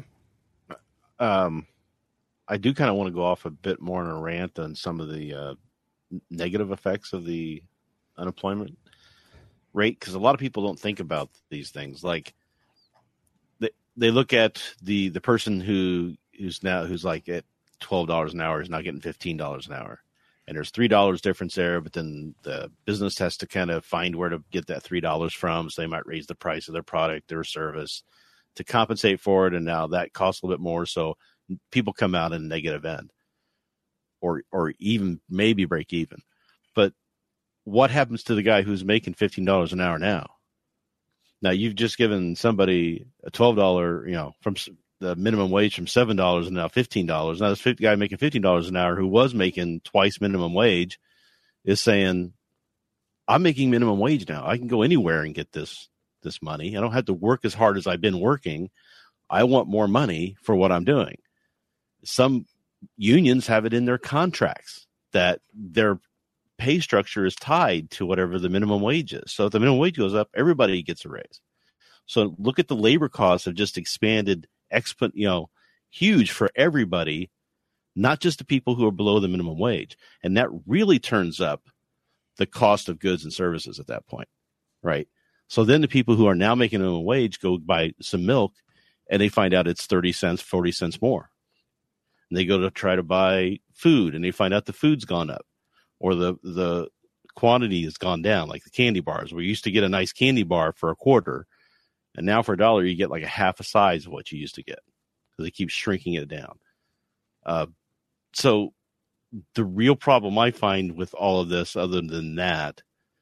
um, I do kind of want to go off a bit more on a rant on some of the uh, negative effects of the unemployment rate, because a lot of people don't think about these things. Like they they look at the the person who who's now who's like at twelve dollars an hour is now getting fifteen dollars an hour, and there's three dollars difference there. But then the business has to kind of find where to get that three dollars from, so they might raise the price of their product or service to compensate for it, and now that costs a little bit more. So people come out in a negative end, or or even maybe break even. But what happens to the guy who's making fifteen dollars an hour now? Now you've just given somebody a twelve dollars, you know, from the minimum wage from seven dollars and now fifteen dollars. Now this guy making fifteen dollars an hour who was making twice minimum wage is saying, I'm making minimum wage now. I can go anywhere and get this this money. I don't have to work as hard as I've been working. I want more money for what I'm doing. Some unions have it in their contracts that their pay structure is tied to whatever the minimum wage is. So if the minimum wage goes up, everybody gets a raise. So look at the labor costs have just expanded expo- you know, huge for everybody, not just the people who are below the minimum wage. And that really turns up the cost of goods and services at that point, right? So then the people who are now making minimum wage go buy some milk and they find out it's thirty cents, forty cents more. And they go to try to buy food and they find out the food's gone up or the, the quantity has gone down, like the candy bars. We used to get a nice candy bar for a quarter, and now for a dollar you get like a half a size of what you used to get because they keep shrinking it down. Uh, so the real problem I find with all of this, other than that,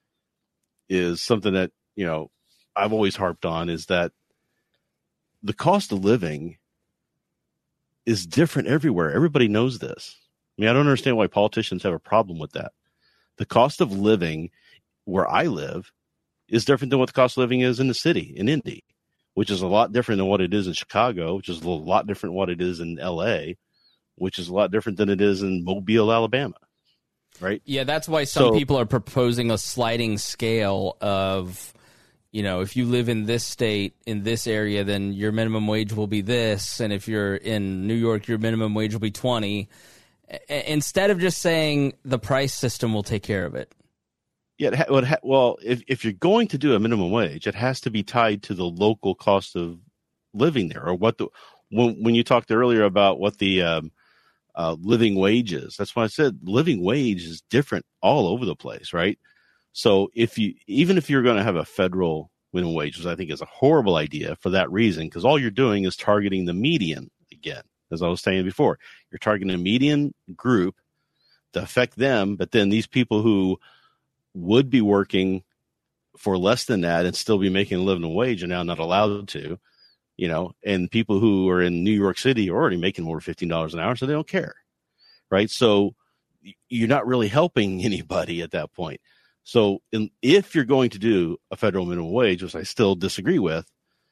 is something that, you know, I've always harped on, is that the cost of living is different everywhere. Everybody knows this. I mean, I don't understand why politicians have a problem with that. The cost of living where I live is different than what the cost of living is in the city, in Indy, which is a lot different than what it is in Chicago, which is a lot different than what it is in L A, which is a lot different than it is in Mobile, Alabama. Right? Yeah, that's why some so, people are proposing a sliding scale of, you know, if you live in this state, in this area, then your minimum wage will be this. And if you're in New York, your minimum wage will be twenty. Instead of just saying the price system will take care of it. Yeah, it ha- it ha- well, if, if you're going to do a minimum wage, it has to be tied to the local cost of living there, or what the when when you talked earlier about what the um, uh, living wage is. That's why I said living wage is different all over the place, right? So if you even if you're going to have a federal minimum wage, which I think is a horrible idea for that reason, because all you're doing is targeting the median again. As I was saying before, you're targeting a median group to affect them, but then these people who would be working for less than that and still be making a living wage are now not allowed to, you know, and people who are in New York City are already making more than fifteen dollars an hour, so they don't care, right? So you're not really helping anybody at that point. So in, if you're going to do a federal minimum wage, which I still disagree with,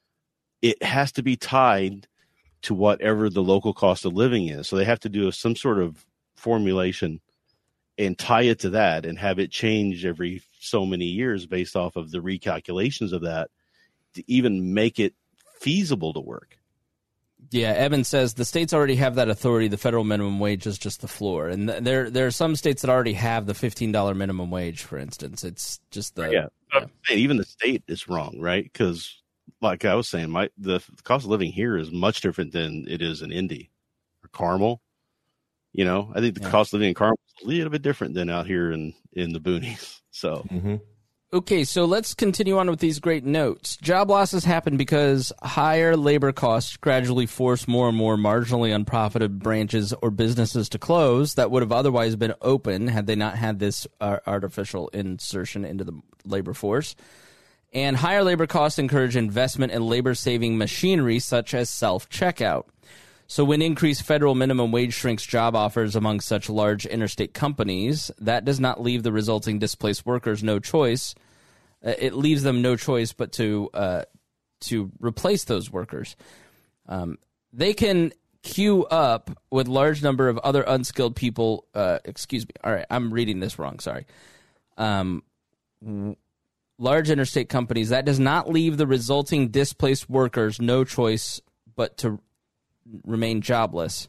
it has to be tied to whatever the local cost of living is. So they have to do some sort of formulation and tie it to that and have it change every so many years based off of the recalculations of that to even make it feasible to work. Yeah, Evan says the states already have that authority. The federal minimum wage is just the floor. And th- there there are some states that already have the fifteen dollars minimum wage, for instance. It's just the... Yeah, yeah. Even the state is wrong, right? Because like I was saying, my the cost of living here is much different than it is in Indy or Carmel. You know, I think the yeah. cost of living in Carmel is a little bit different than out here in, in the boonies. So, mm-hmm. Okay, so let's continue on with these great notes. Job losses happen because higher labor costs gradually force more and more marginally unprofitable branches or businesses to close that would have otherwise been open had they not had this uh, artificial insertion into the labor force. And higher labor costs encourage investment in labor-saving machinery such as self-checkout. So when increased federal minimum wage shrinks job offers among such large interstate companies, that does not leave the resulting displaced workers no choice. Uh, it leaves them no choice but to uh, to replace those workers. Um, they can queue up with large number of other unskilled people. Uh, excuse me. All right, I'm reading this wrong. Sorry. Um. W- Large interstate companies, that does not leave the resulting displaced workers no choice but to remain jobless.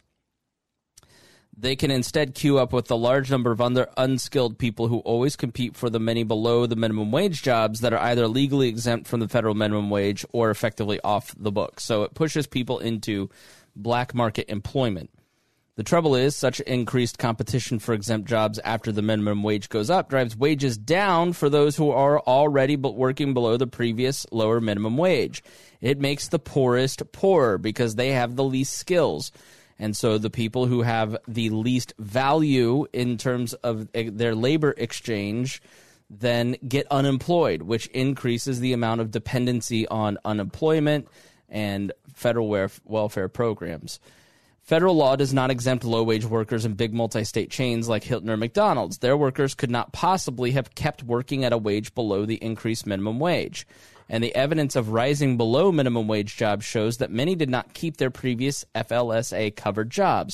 They can instead queue up with the large number of other unskilled people who always compete for the many below the minimum wage jobs that are either legally exempt from the federal minimum wage or effectively off the books. So it pushes people into black market employment. The trouble is, such increased competition for exempt jobs after the minimum wage goes up drives wages down for those who are already working below the previous lower minimum wage. It makes the poorest poorer because they have the least skills. And so the people who have the least value in terms of their labor exchange then get unemployed, which increases the amount of dependency on unemployment and federal welfare programs. Federal law does not exempt low-wage workers in big multi-state chains like Hilton or McDonald's. Their workers could not possibly have kept working at a wage below the increased minimum wage. And the evidence of rising below minimum wage jobs shows that many did not keep their previous F L S A-covered jobs.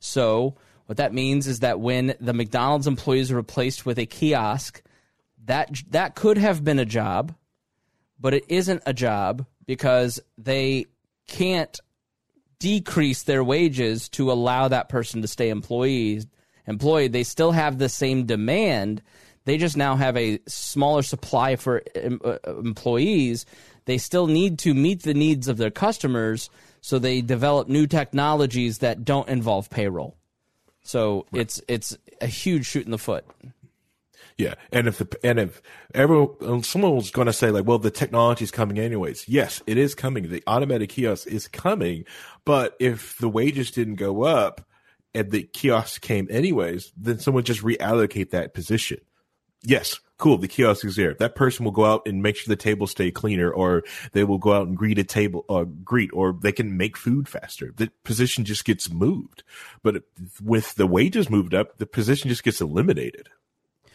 So what that means is that when the McDonald's employees are replaced with a kiosk, that that could have been a job, but it isn't a job because they can't decrease their wages to allow that person to stay employees, employed. They still have the same demand. They just now have a smaller supply for uh, employees. They still need to meet the needs of their customers, so they develop new technologies that don't involve payroll. So right. it's it's a huge shoot in the foot. Yeah, and if the and if everyone, someone was going to say like, well, the technology is coming anyways. Yes, it is coming. The automatic kiosk is coming, but if the wages didn't go up and the kiosk came anyways, then someone just reallocate that position. Yes, cool. The kiosk is there. That person will go out and make sure the tables stay cleaner, or they will go out and greet a table, uh, greet, or they can make food faster. The position just gets moved. But with the wages moved up, the position just gets eliminated.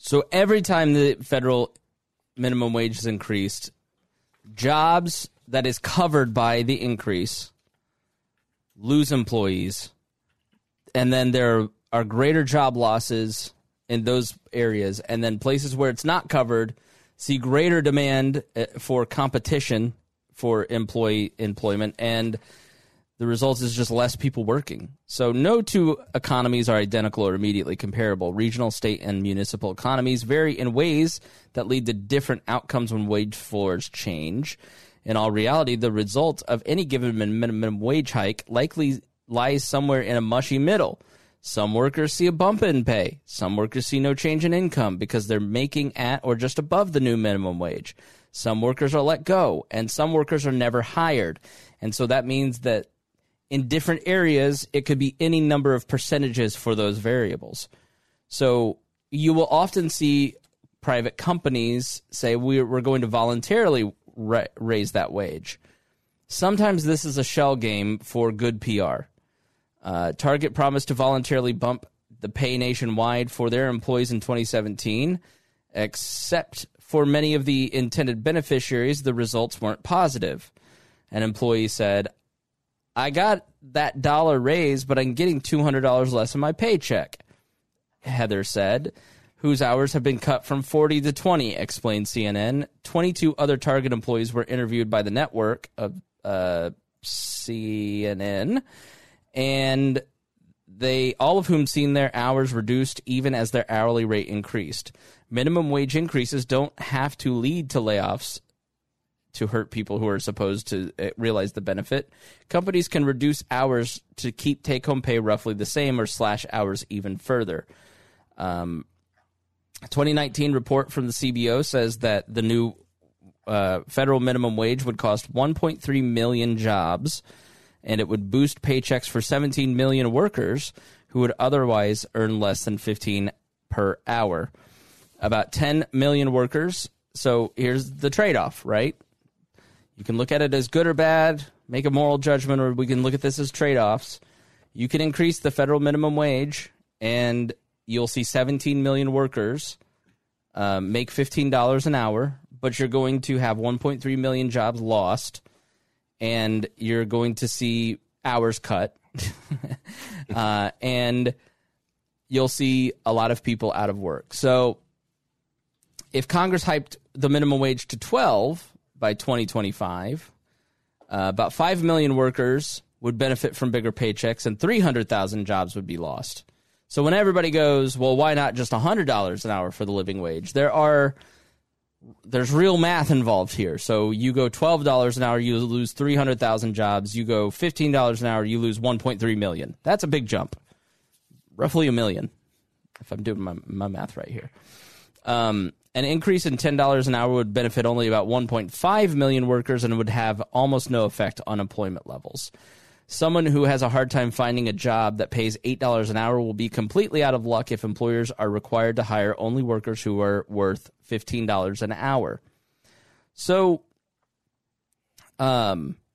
So every time the federal minimum wage is increased, jobs that is covered by the increase lose employees, and then there are greater job losses in those areas, and then places where it's not covered see greater demand for competition for employee employment, and the result is just less people working. So no two economies are identical or immediately comparable. Regional, state, and municipal economies vary in ways that lead to different outcomes when wage floors change. In all reality, the result of any given minimum wage hike likely lies somewhere in a mushy middle. Some workers see a bump in pay. Some workers see no change in income because they're making at or just above the new minimum wage. Some workers are let go, and some workers are never hired. And so that means that in different areas, it could be any number of percentages for those variables. So you will often see private companies say, we're going to voluntarily ra- raise that wage. Sometimes this is a shell game for good P R. Uh, Target promised to voluntarily bump the pay nationwide for their employees in twenty seventeen, except for many of the intended beneficiaries, the results weren't positive. An employee said, I got that dollar raise, but I'm getting two hundred dollars less in my paycheck. Heather said, whose hours have been cut from forty to twenty, explained C N N. twenty-two other Target employees were interviewed by the network of uh, C N N, and they all of whom seen their hours reduced even as their hourly rate increased. Minimum wage increases don't have to lead to layoffs to hurt people who are supposed to realize the benefit. Companies can reduce hours to keep take-home pay roughly the same or slash hours even further. Um, a twenty nineteen report from the C B O says that the new uh, federal minimum wage would cost one point three million jobs, and it would boost paychecks for seventeen million workers who would otherwise earn less than fifteen per hour. About ten million workers. So here's the trade-off, right? You can look at it as good or bad, make a moral judgment, or we can look at this as trade-offs. You can increase the federal minimum wage, and you'll see seventeen million workers uh, make fifteen dollars an hour, but you're going to have one point three million jobs lost, and you're going to see hours cut, uh, and you'll see a lot of people out of work. So if Congress hyped the minimum wage to twelve by twenty twenty-five, uh, about five million workers would benefit from bigger paychecks, and three hundred thousand jobs would be lost. So when everybody goes, well, why not just one hundred dollars an hour for the living wage? There are There's real math involved here. So you go twelve dollars an hour, you lose three hundred thousand jobs. You go fifteen dollars an hour, you lose one point three million. That's a big jump. Roughly a million, if I'm doing my, my math right here. Um, an increase in ten dollars an hour would benefit only about one point five million workers and would have almost no effect on employment levels. Someone who has a hard time finding a job that pays eight dollars an hour will be completely out of luck if employers are required to hire only workers who are worth fifteen dollars an hour. So, um,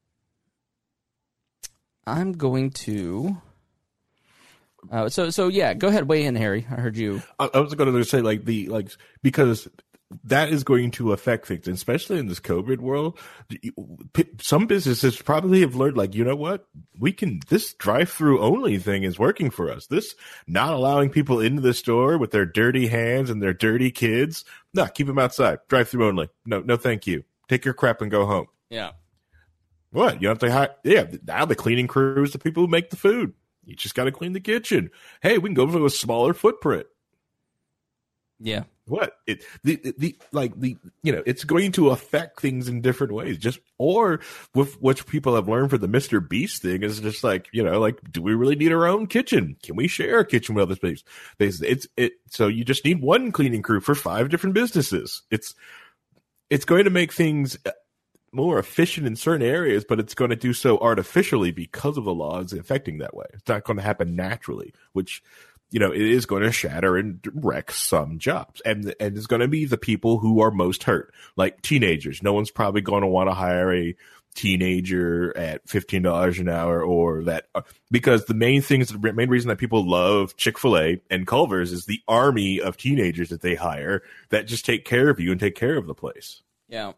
I'm going to... Uh, so, so yeah, go ahead, weigh in, Harry. I heard you. I, I was going to say, like, the, like, because that is going to affect things, especially in this COVID world. Some businesses probably have learned, like, you know what? We can, this drive-through only thing is working for us. This not allowing people into the store with their dirty hands and their dirty kids. No, keep them outside. Drive-through only. No, no, thank you. Take your crap and go home. Yeah. What? You have to hire, yeah, now the cleaning crew is the people who make the food. You just got to clean the kitchen. Hey, we can go for a smaller footprint. Yeah. What it the, the the like the you know it's going to affect things in different ways. Just or with what people have learned for the Mister Beast thing is just like you know like do we really need our own kitchen? Can we share a kitchen with other space? It's it's it so you just need one cleaning crew for five different businesses. It's it's going to make things more efficient in certain areas, but it's going to do so artificially because of the laws affecting that way. It's not going to happen naturally, which. You know, it is going to shatter and wreck some jobs. And and it's going to be the people who are most hurt, like teenagers. No one's probably going to want to hire a teenager at fifteen dollars an hour, or that, because the main things, the main reason that people love Chick-fil-A and Culver's is the army of teenagers that they hire that just take care of you and take care of the place. Yeah.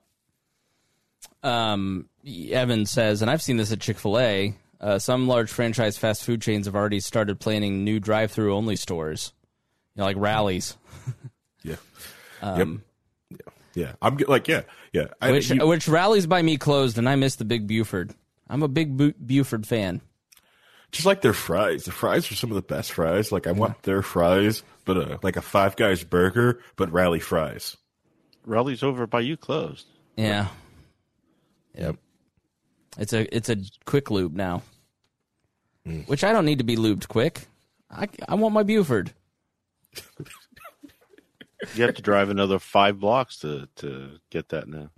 Um, Evan says, and I've seen this at Chick-fil-A, uh, some large franchise fast food chains have already started planning new drive-through only stores, you know, like Rallies. Yeah. Um, yep. Yeah. Yeah. I'm like, yeah. Yeah. I, which, you, which Rallies by me closed, and I miss the Big Buford. I'm a big Bu- Buford fan. Just like their fries. The fries are some of the best fries. Like, I want their fries, but uh, like a Five Guys burger, but Rally fries. Rally's over by you closed. Yeah. Yep. It's a it's a quick lube now, mm. which I don't need to be lubed quick. I, I want my Buford. You have to drive another five blocks to, to get that now.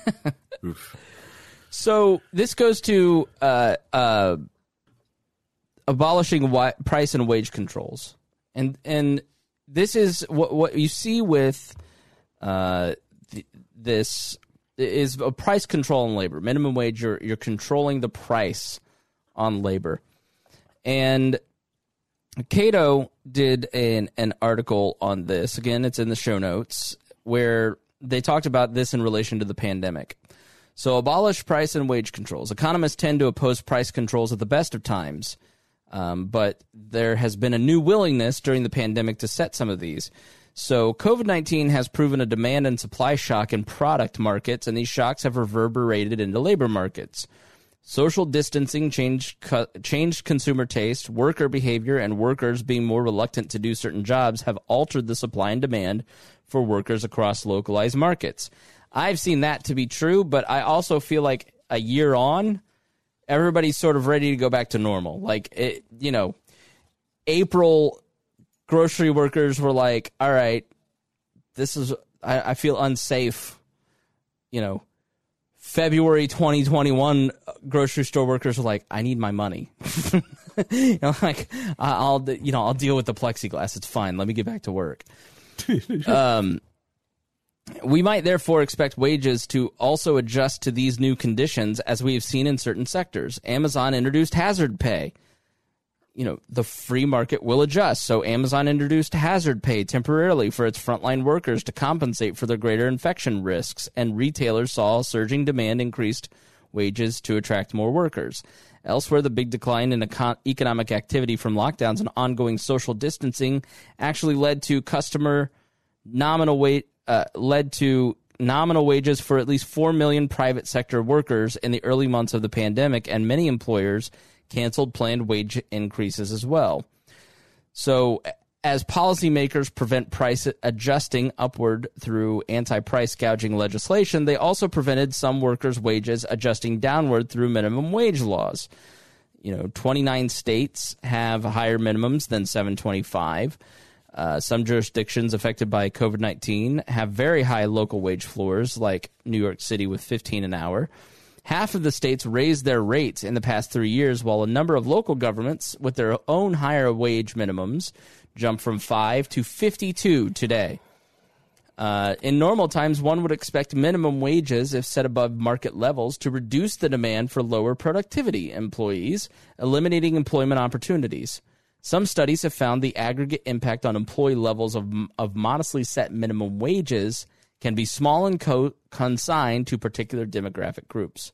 So this goes to uh, uh, abolishing wi- price and wage controls, and and this is what what you see with uh, th- this is a price control on labor. Minimum wage, you're you're controlling the price on labor, and Cato did an, an article on this. Again, it's in the show notes, where they talked about this in relation to the pandemic. So abolish price and wage controls. Economists tend to oppose price controls at the best of times, um, but there has been a new willingness during the pandemic to set some of these. So COVID nineteen has proven a demand and supply shock in product markets, and these shocks have reverberated into labor markets. Social distancing changed, co- changed consumer taste, worker behavior, and workers being more reluctant to do certain jobs have altered the supply and demand for workers across localized markets. I've seen that to be true, but I also feel like a year on, everybody's sort of ready to go back to normal. Like, it, you know, April, grocery workers were like, all right, this is, I, I feel unsafe, you know. February twenty twenty-one, grocery store workers were like, I need my money. You know, like, I'll, you know, I'll deal with the plexiglass. It's fine. Let me get back to work. um, we might therefore expect wages to also adjust to these new conditions, as we have seen in certain sectors. Amazon introduced hazard pay. You know, the free market will adjust. So Amazon introduced hazard pay temporarily for its frontline workers to compensate for their greater infection risks, and retailers saw surging demand increased wages to attract more workers. Elsewhere, the big decline in econ- economic activity from lockdowns and ongoing social distancing actually led to customer nominal wait uh, led to nominal wages for at least four million private sector workers in the early months of the pandemic, and many employers canceled planned wage increases as well. So as policymakers prevent price adjusting upward through anti-price gouging legislation, they also prevented some workers' wages adjusting downward through minimum wage laws. You know, twenty-nine states have higher minimums than seven twenty-five. Uh, some jurisdictions affected by COVID nineteen have very high local wage floors, like New York City with fifteen an hour. Half of the states raised their rates in the past three years, while a number of local governments with their own higher wage minimums jumped from five to fifty-two today. Uh, in normal times, one would expect minimum wages, if set above market levels, to reduce the demand for lower productivity employees, eliminating employment opportunities. Some studies have found the aggregate impact on employee levels of, of modestly set minimum wages can be small and co- consigned to particular demographic groups.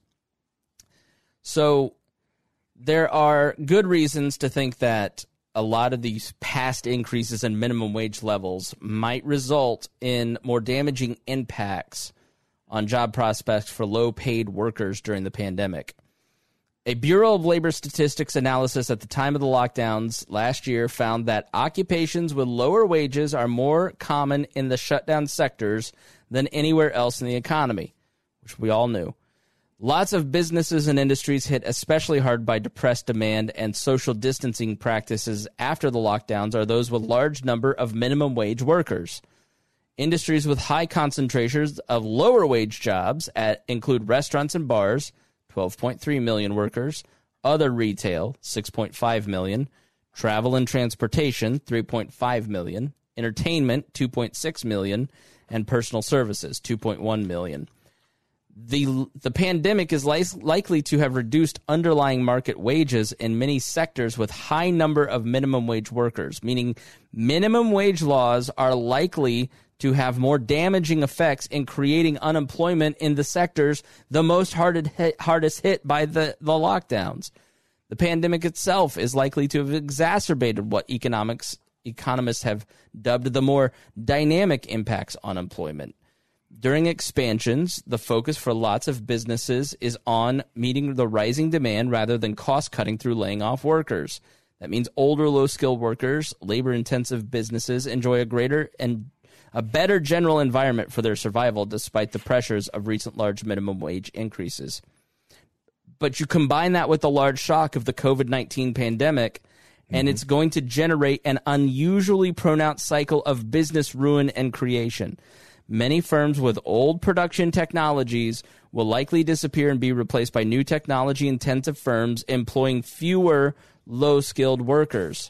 So there are good reasons to think that a lot of these past increases in minimum wage levels might result in more damaging impacts on job prospects for low-paid workers during the pandemic. A Bureau of Labor Statistics analysis at the time of the lockdowns last year found that occupations with lower wages are more common in the shutdown sectors than anywhere else in the economy, which we all knew. Lots of businesses and industries hit especially hard by depressed demand and social distancing practices after the lockdowns are those with large number of minimum wage workers. Industries with high concentrations of lower wage jobs at, include restaurants and bars, twelve point three million workers, other retail, six point five million, travel and transportation, three point five million, entertainment, two point six million, and personal services, two point one million. The the pandemic is li- likely to have reduced underlying market wages in many sectors with high number of minimum wage workers, meaning minimum wage laws are likely to have more damaging effects in creating unemployment in the sectors the most hardest hit, hardest hit by the, the lockdowns. The pandemic itself is likely to have exacerbated what economics economists have dubbed the more dynamic impacts on employment. During expansions, the focus for lots of businesses is on meeting the rising demand rather than cost-cutting through laying off workers. That means older, low-skilled workers, labor-intensive businesses enjoy a greater and a better general environment for their survival despite the pressures of recent large minimum wage increases. But you combine that with the large shock of the covid nineteen pandemic, and mm-hmm. it's going to generate an unusually pronounced cycle of business ruin and creation. Many firms with old production technologies will likely disappear and be replaced by new technology-intensive firms employing fewer low-skilled workers.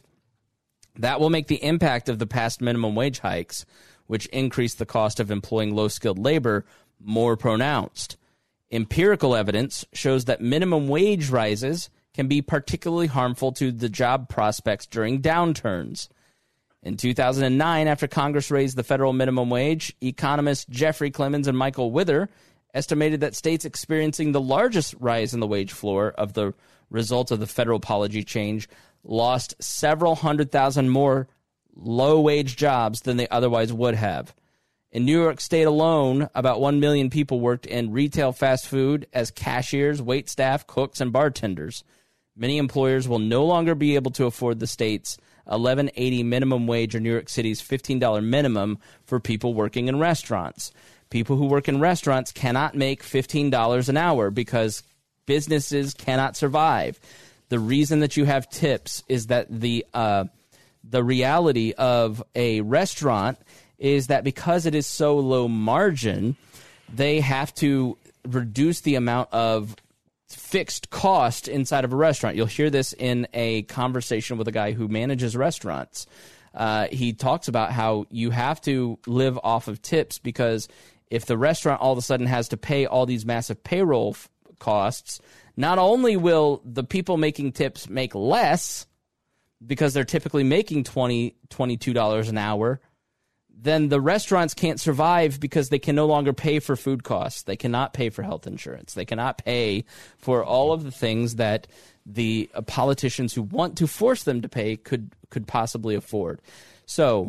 That will make the impact of the past minimum wage hikes, which increase the cost of employing low-skilled labor, more pronounced. Empirical evidence shows that minimum wage rises can be particularly harmful to the job prospects during downturns. In two thousand nine, after Congress raised the federal minimum wage, economists Jeffrey Clemens and Michael Wither estimated that states experiencing the largest rise in the wage floor of the result of the federal policy change lost several hundred thousand more low-wage jobs than they otherwise would have. In New York State alone, about one million people worked in retail fast food as cashiers, waitstaff, cooks, and bartenders. Many employers will no longer be able to afford the state's eleven eighty minimum wage or New York City's fifteen dollars minimum for people working in restaurants. People who work in restaurants cannot make fifteen dollars an hour because businesses cannot survive. The reason that you have tips is that the uh, the reality of a restaurant is that because it is so low margin, they have to reduce the amount of fixed cost inside of a restaurant. You'll hear this in a conversation with a guy who manages restaurants. Uh, he talks about how you have to live off of tips because if the restaurant all of a sudden has to pay all these massive payroll f- costs, not only will the people making tips make less because they're typically making twenty dollars, twenty-two dollars an hour, then the restaurants can't survive because they can no longer pay for food costs. They cannot pay for health insurance. They cannot pay for all of the things that the uh, politicians who want to force them to pay could could possibly afford. So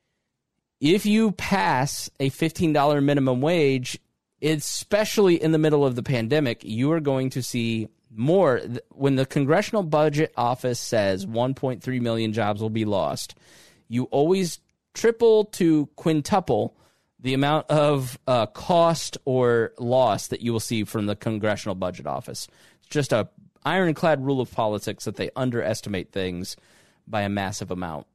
if you pass a fifteen dollars minimum wage, especially in the middle of the pandemic, you are going to see more. When the Congressional Budget Office says one point three million jobs will be lost, you always triple to quintuple the amount of uh, cost or loss that you will see from the Congressional Budget Office. It's just a ironclad rule of politics that they underestimate things by a massive amount.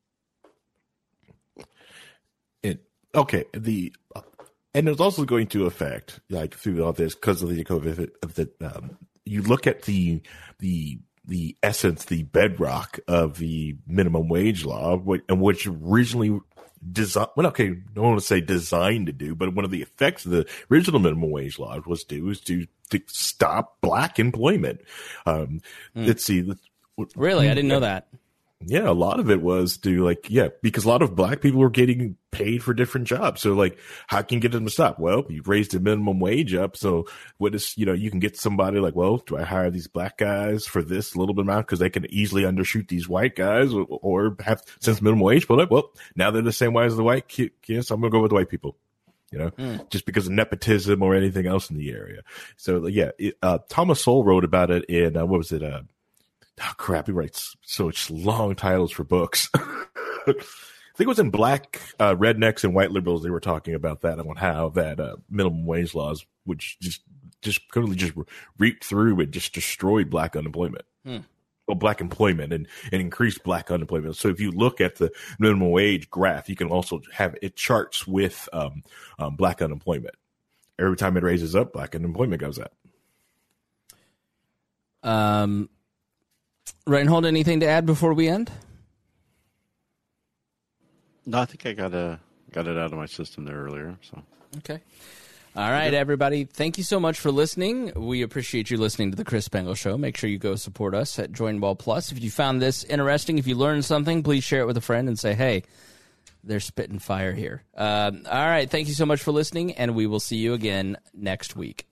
It, okay, the and it's also going to affect, like, through all this because of the COVID. Of the um, you look at the the. the essence, the bedrock of the minimum wage law, and which originally designed, well, okay, I don't want to say designed to do, but one of the effects of the original minimum wage law was to, was to, to stop black employment. Um, mm. Let's see. Let's, really? I didn't know that. Yeah, a lot of it was to, like, yeah, because a lot of black people were getting paid for different jobs. So, like, how can you get them to stop? Well, you've raised the minimum wage up. So, what is, you know, you can get somebody like, well, do I hire these black guys for this little bit amount because they can easily undershoot these white guys, or, or have, since minimum wage put up, well, now they're the same way as the white kids, so I'm going to go with the white people. You know, mm. just because of nepotism or anything else in the area. So, yeah, it, uh, Thomas Sowell wrote about it in, uh, what was it, uh, oh, crap, he writes such long titles for books. I think it was in Black uh, Rednecks and White Liberals. They were talking about that and how that uh, minimum wage laws, which just just completely just reaped through and just destroyed black unemployment. Hmm. Well, black employment and, and increased black unemployment. So if you look at the minimum wage graph, you can also have it charts with um, um, black unemployment. Every time it raises up, black unemployment goes up. Um. Reinhold, anything to add before we end? No, I think I got a, got it out of my system there earlier. So okay. All right, everybody. Thank you so much for listening. We appreciate you listening to the Chris Spangle Show. Make sure you go support us at Join Ball Plus. If you found this interesting, if you learned something, please share it with a friend and say, hey, they're spitting fire here. Um, all right. Thank you so much for listening, and we will see you again next week.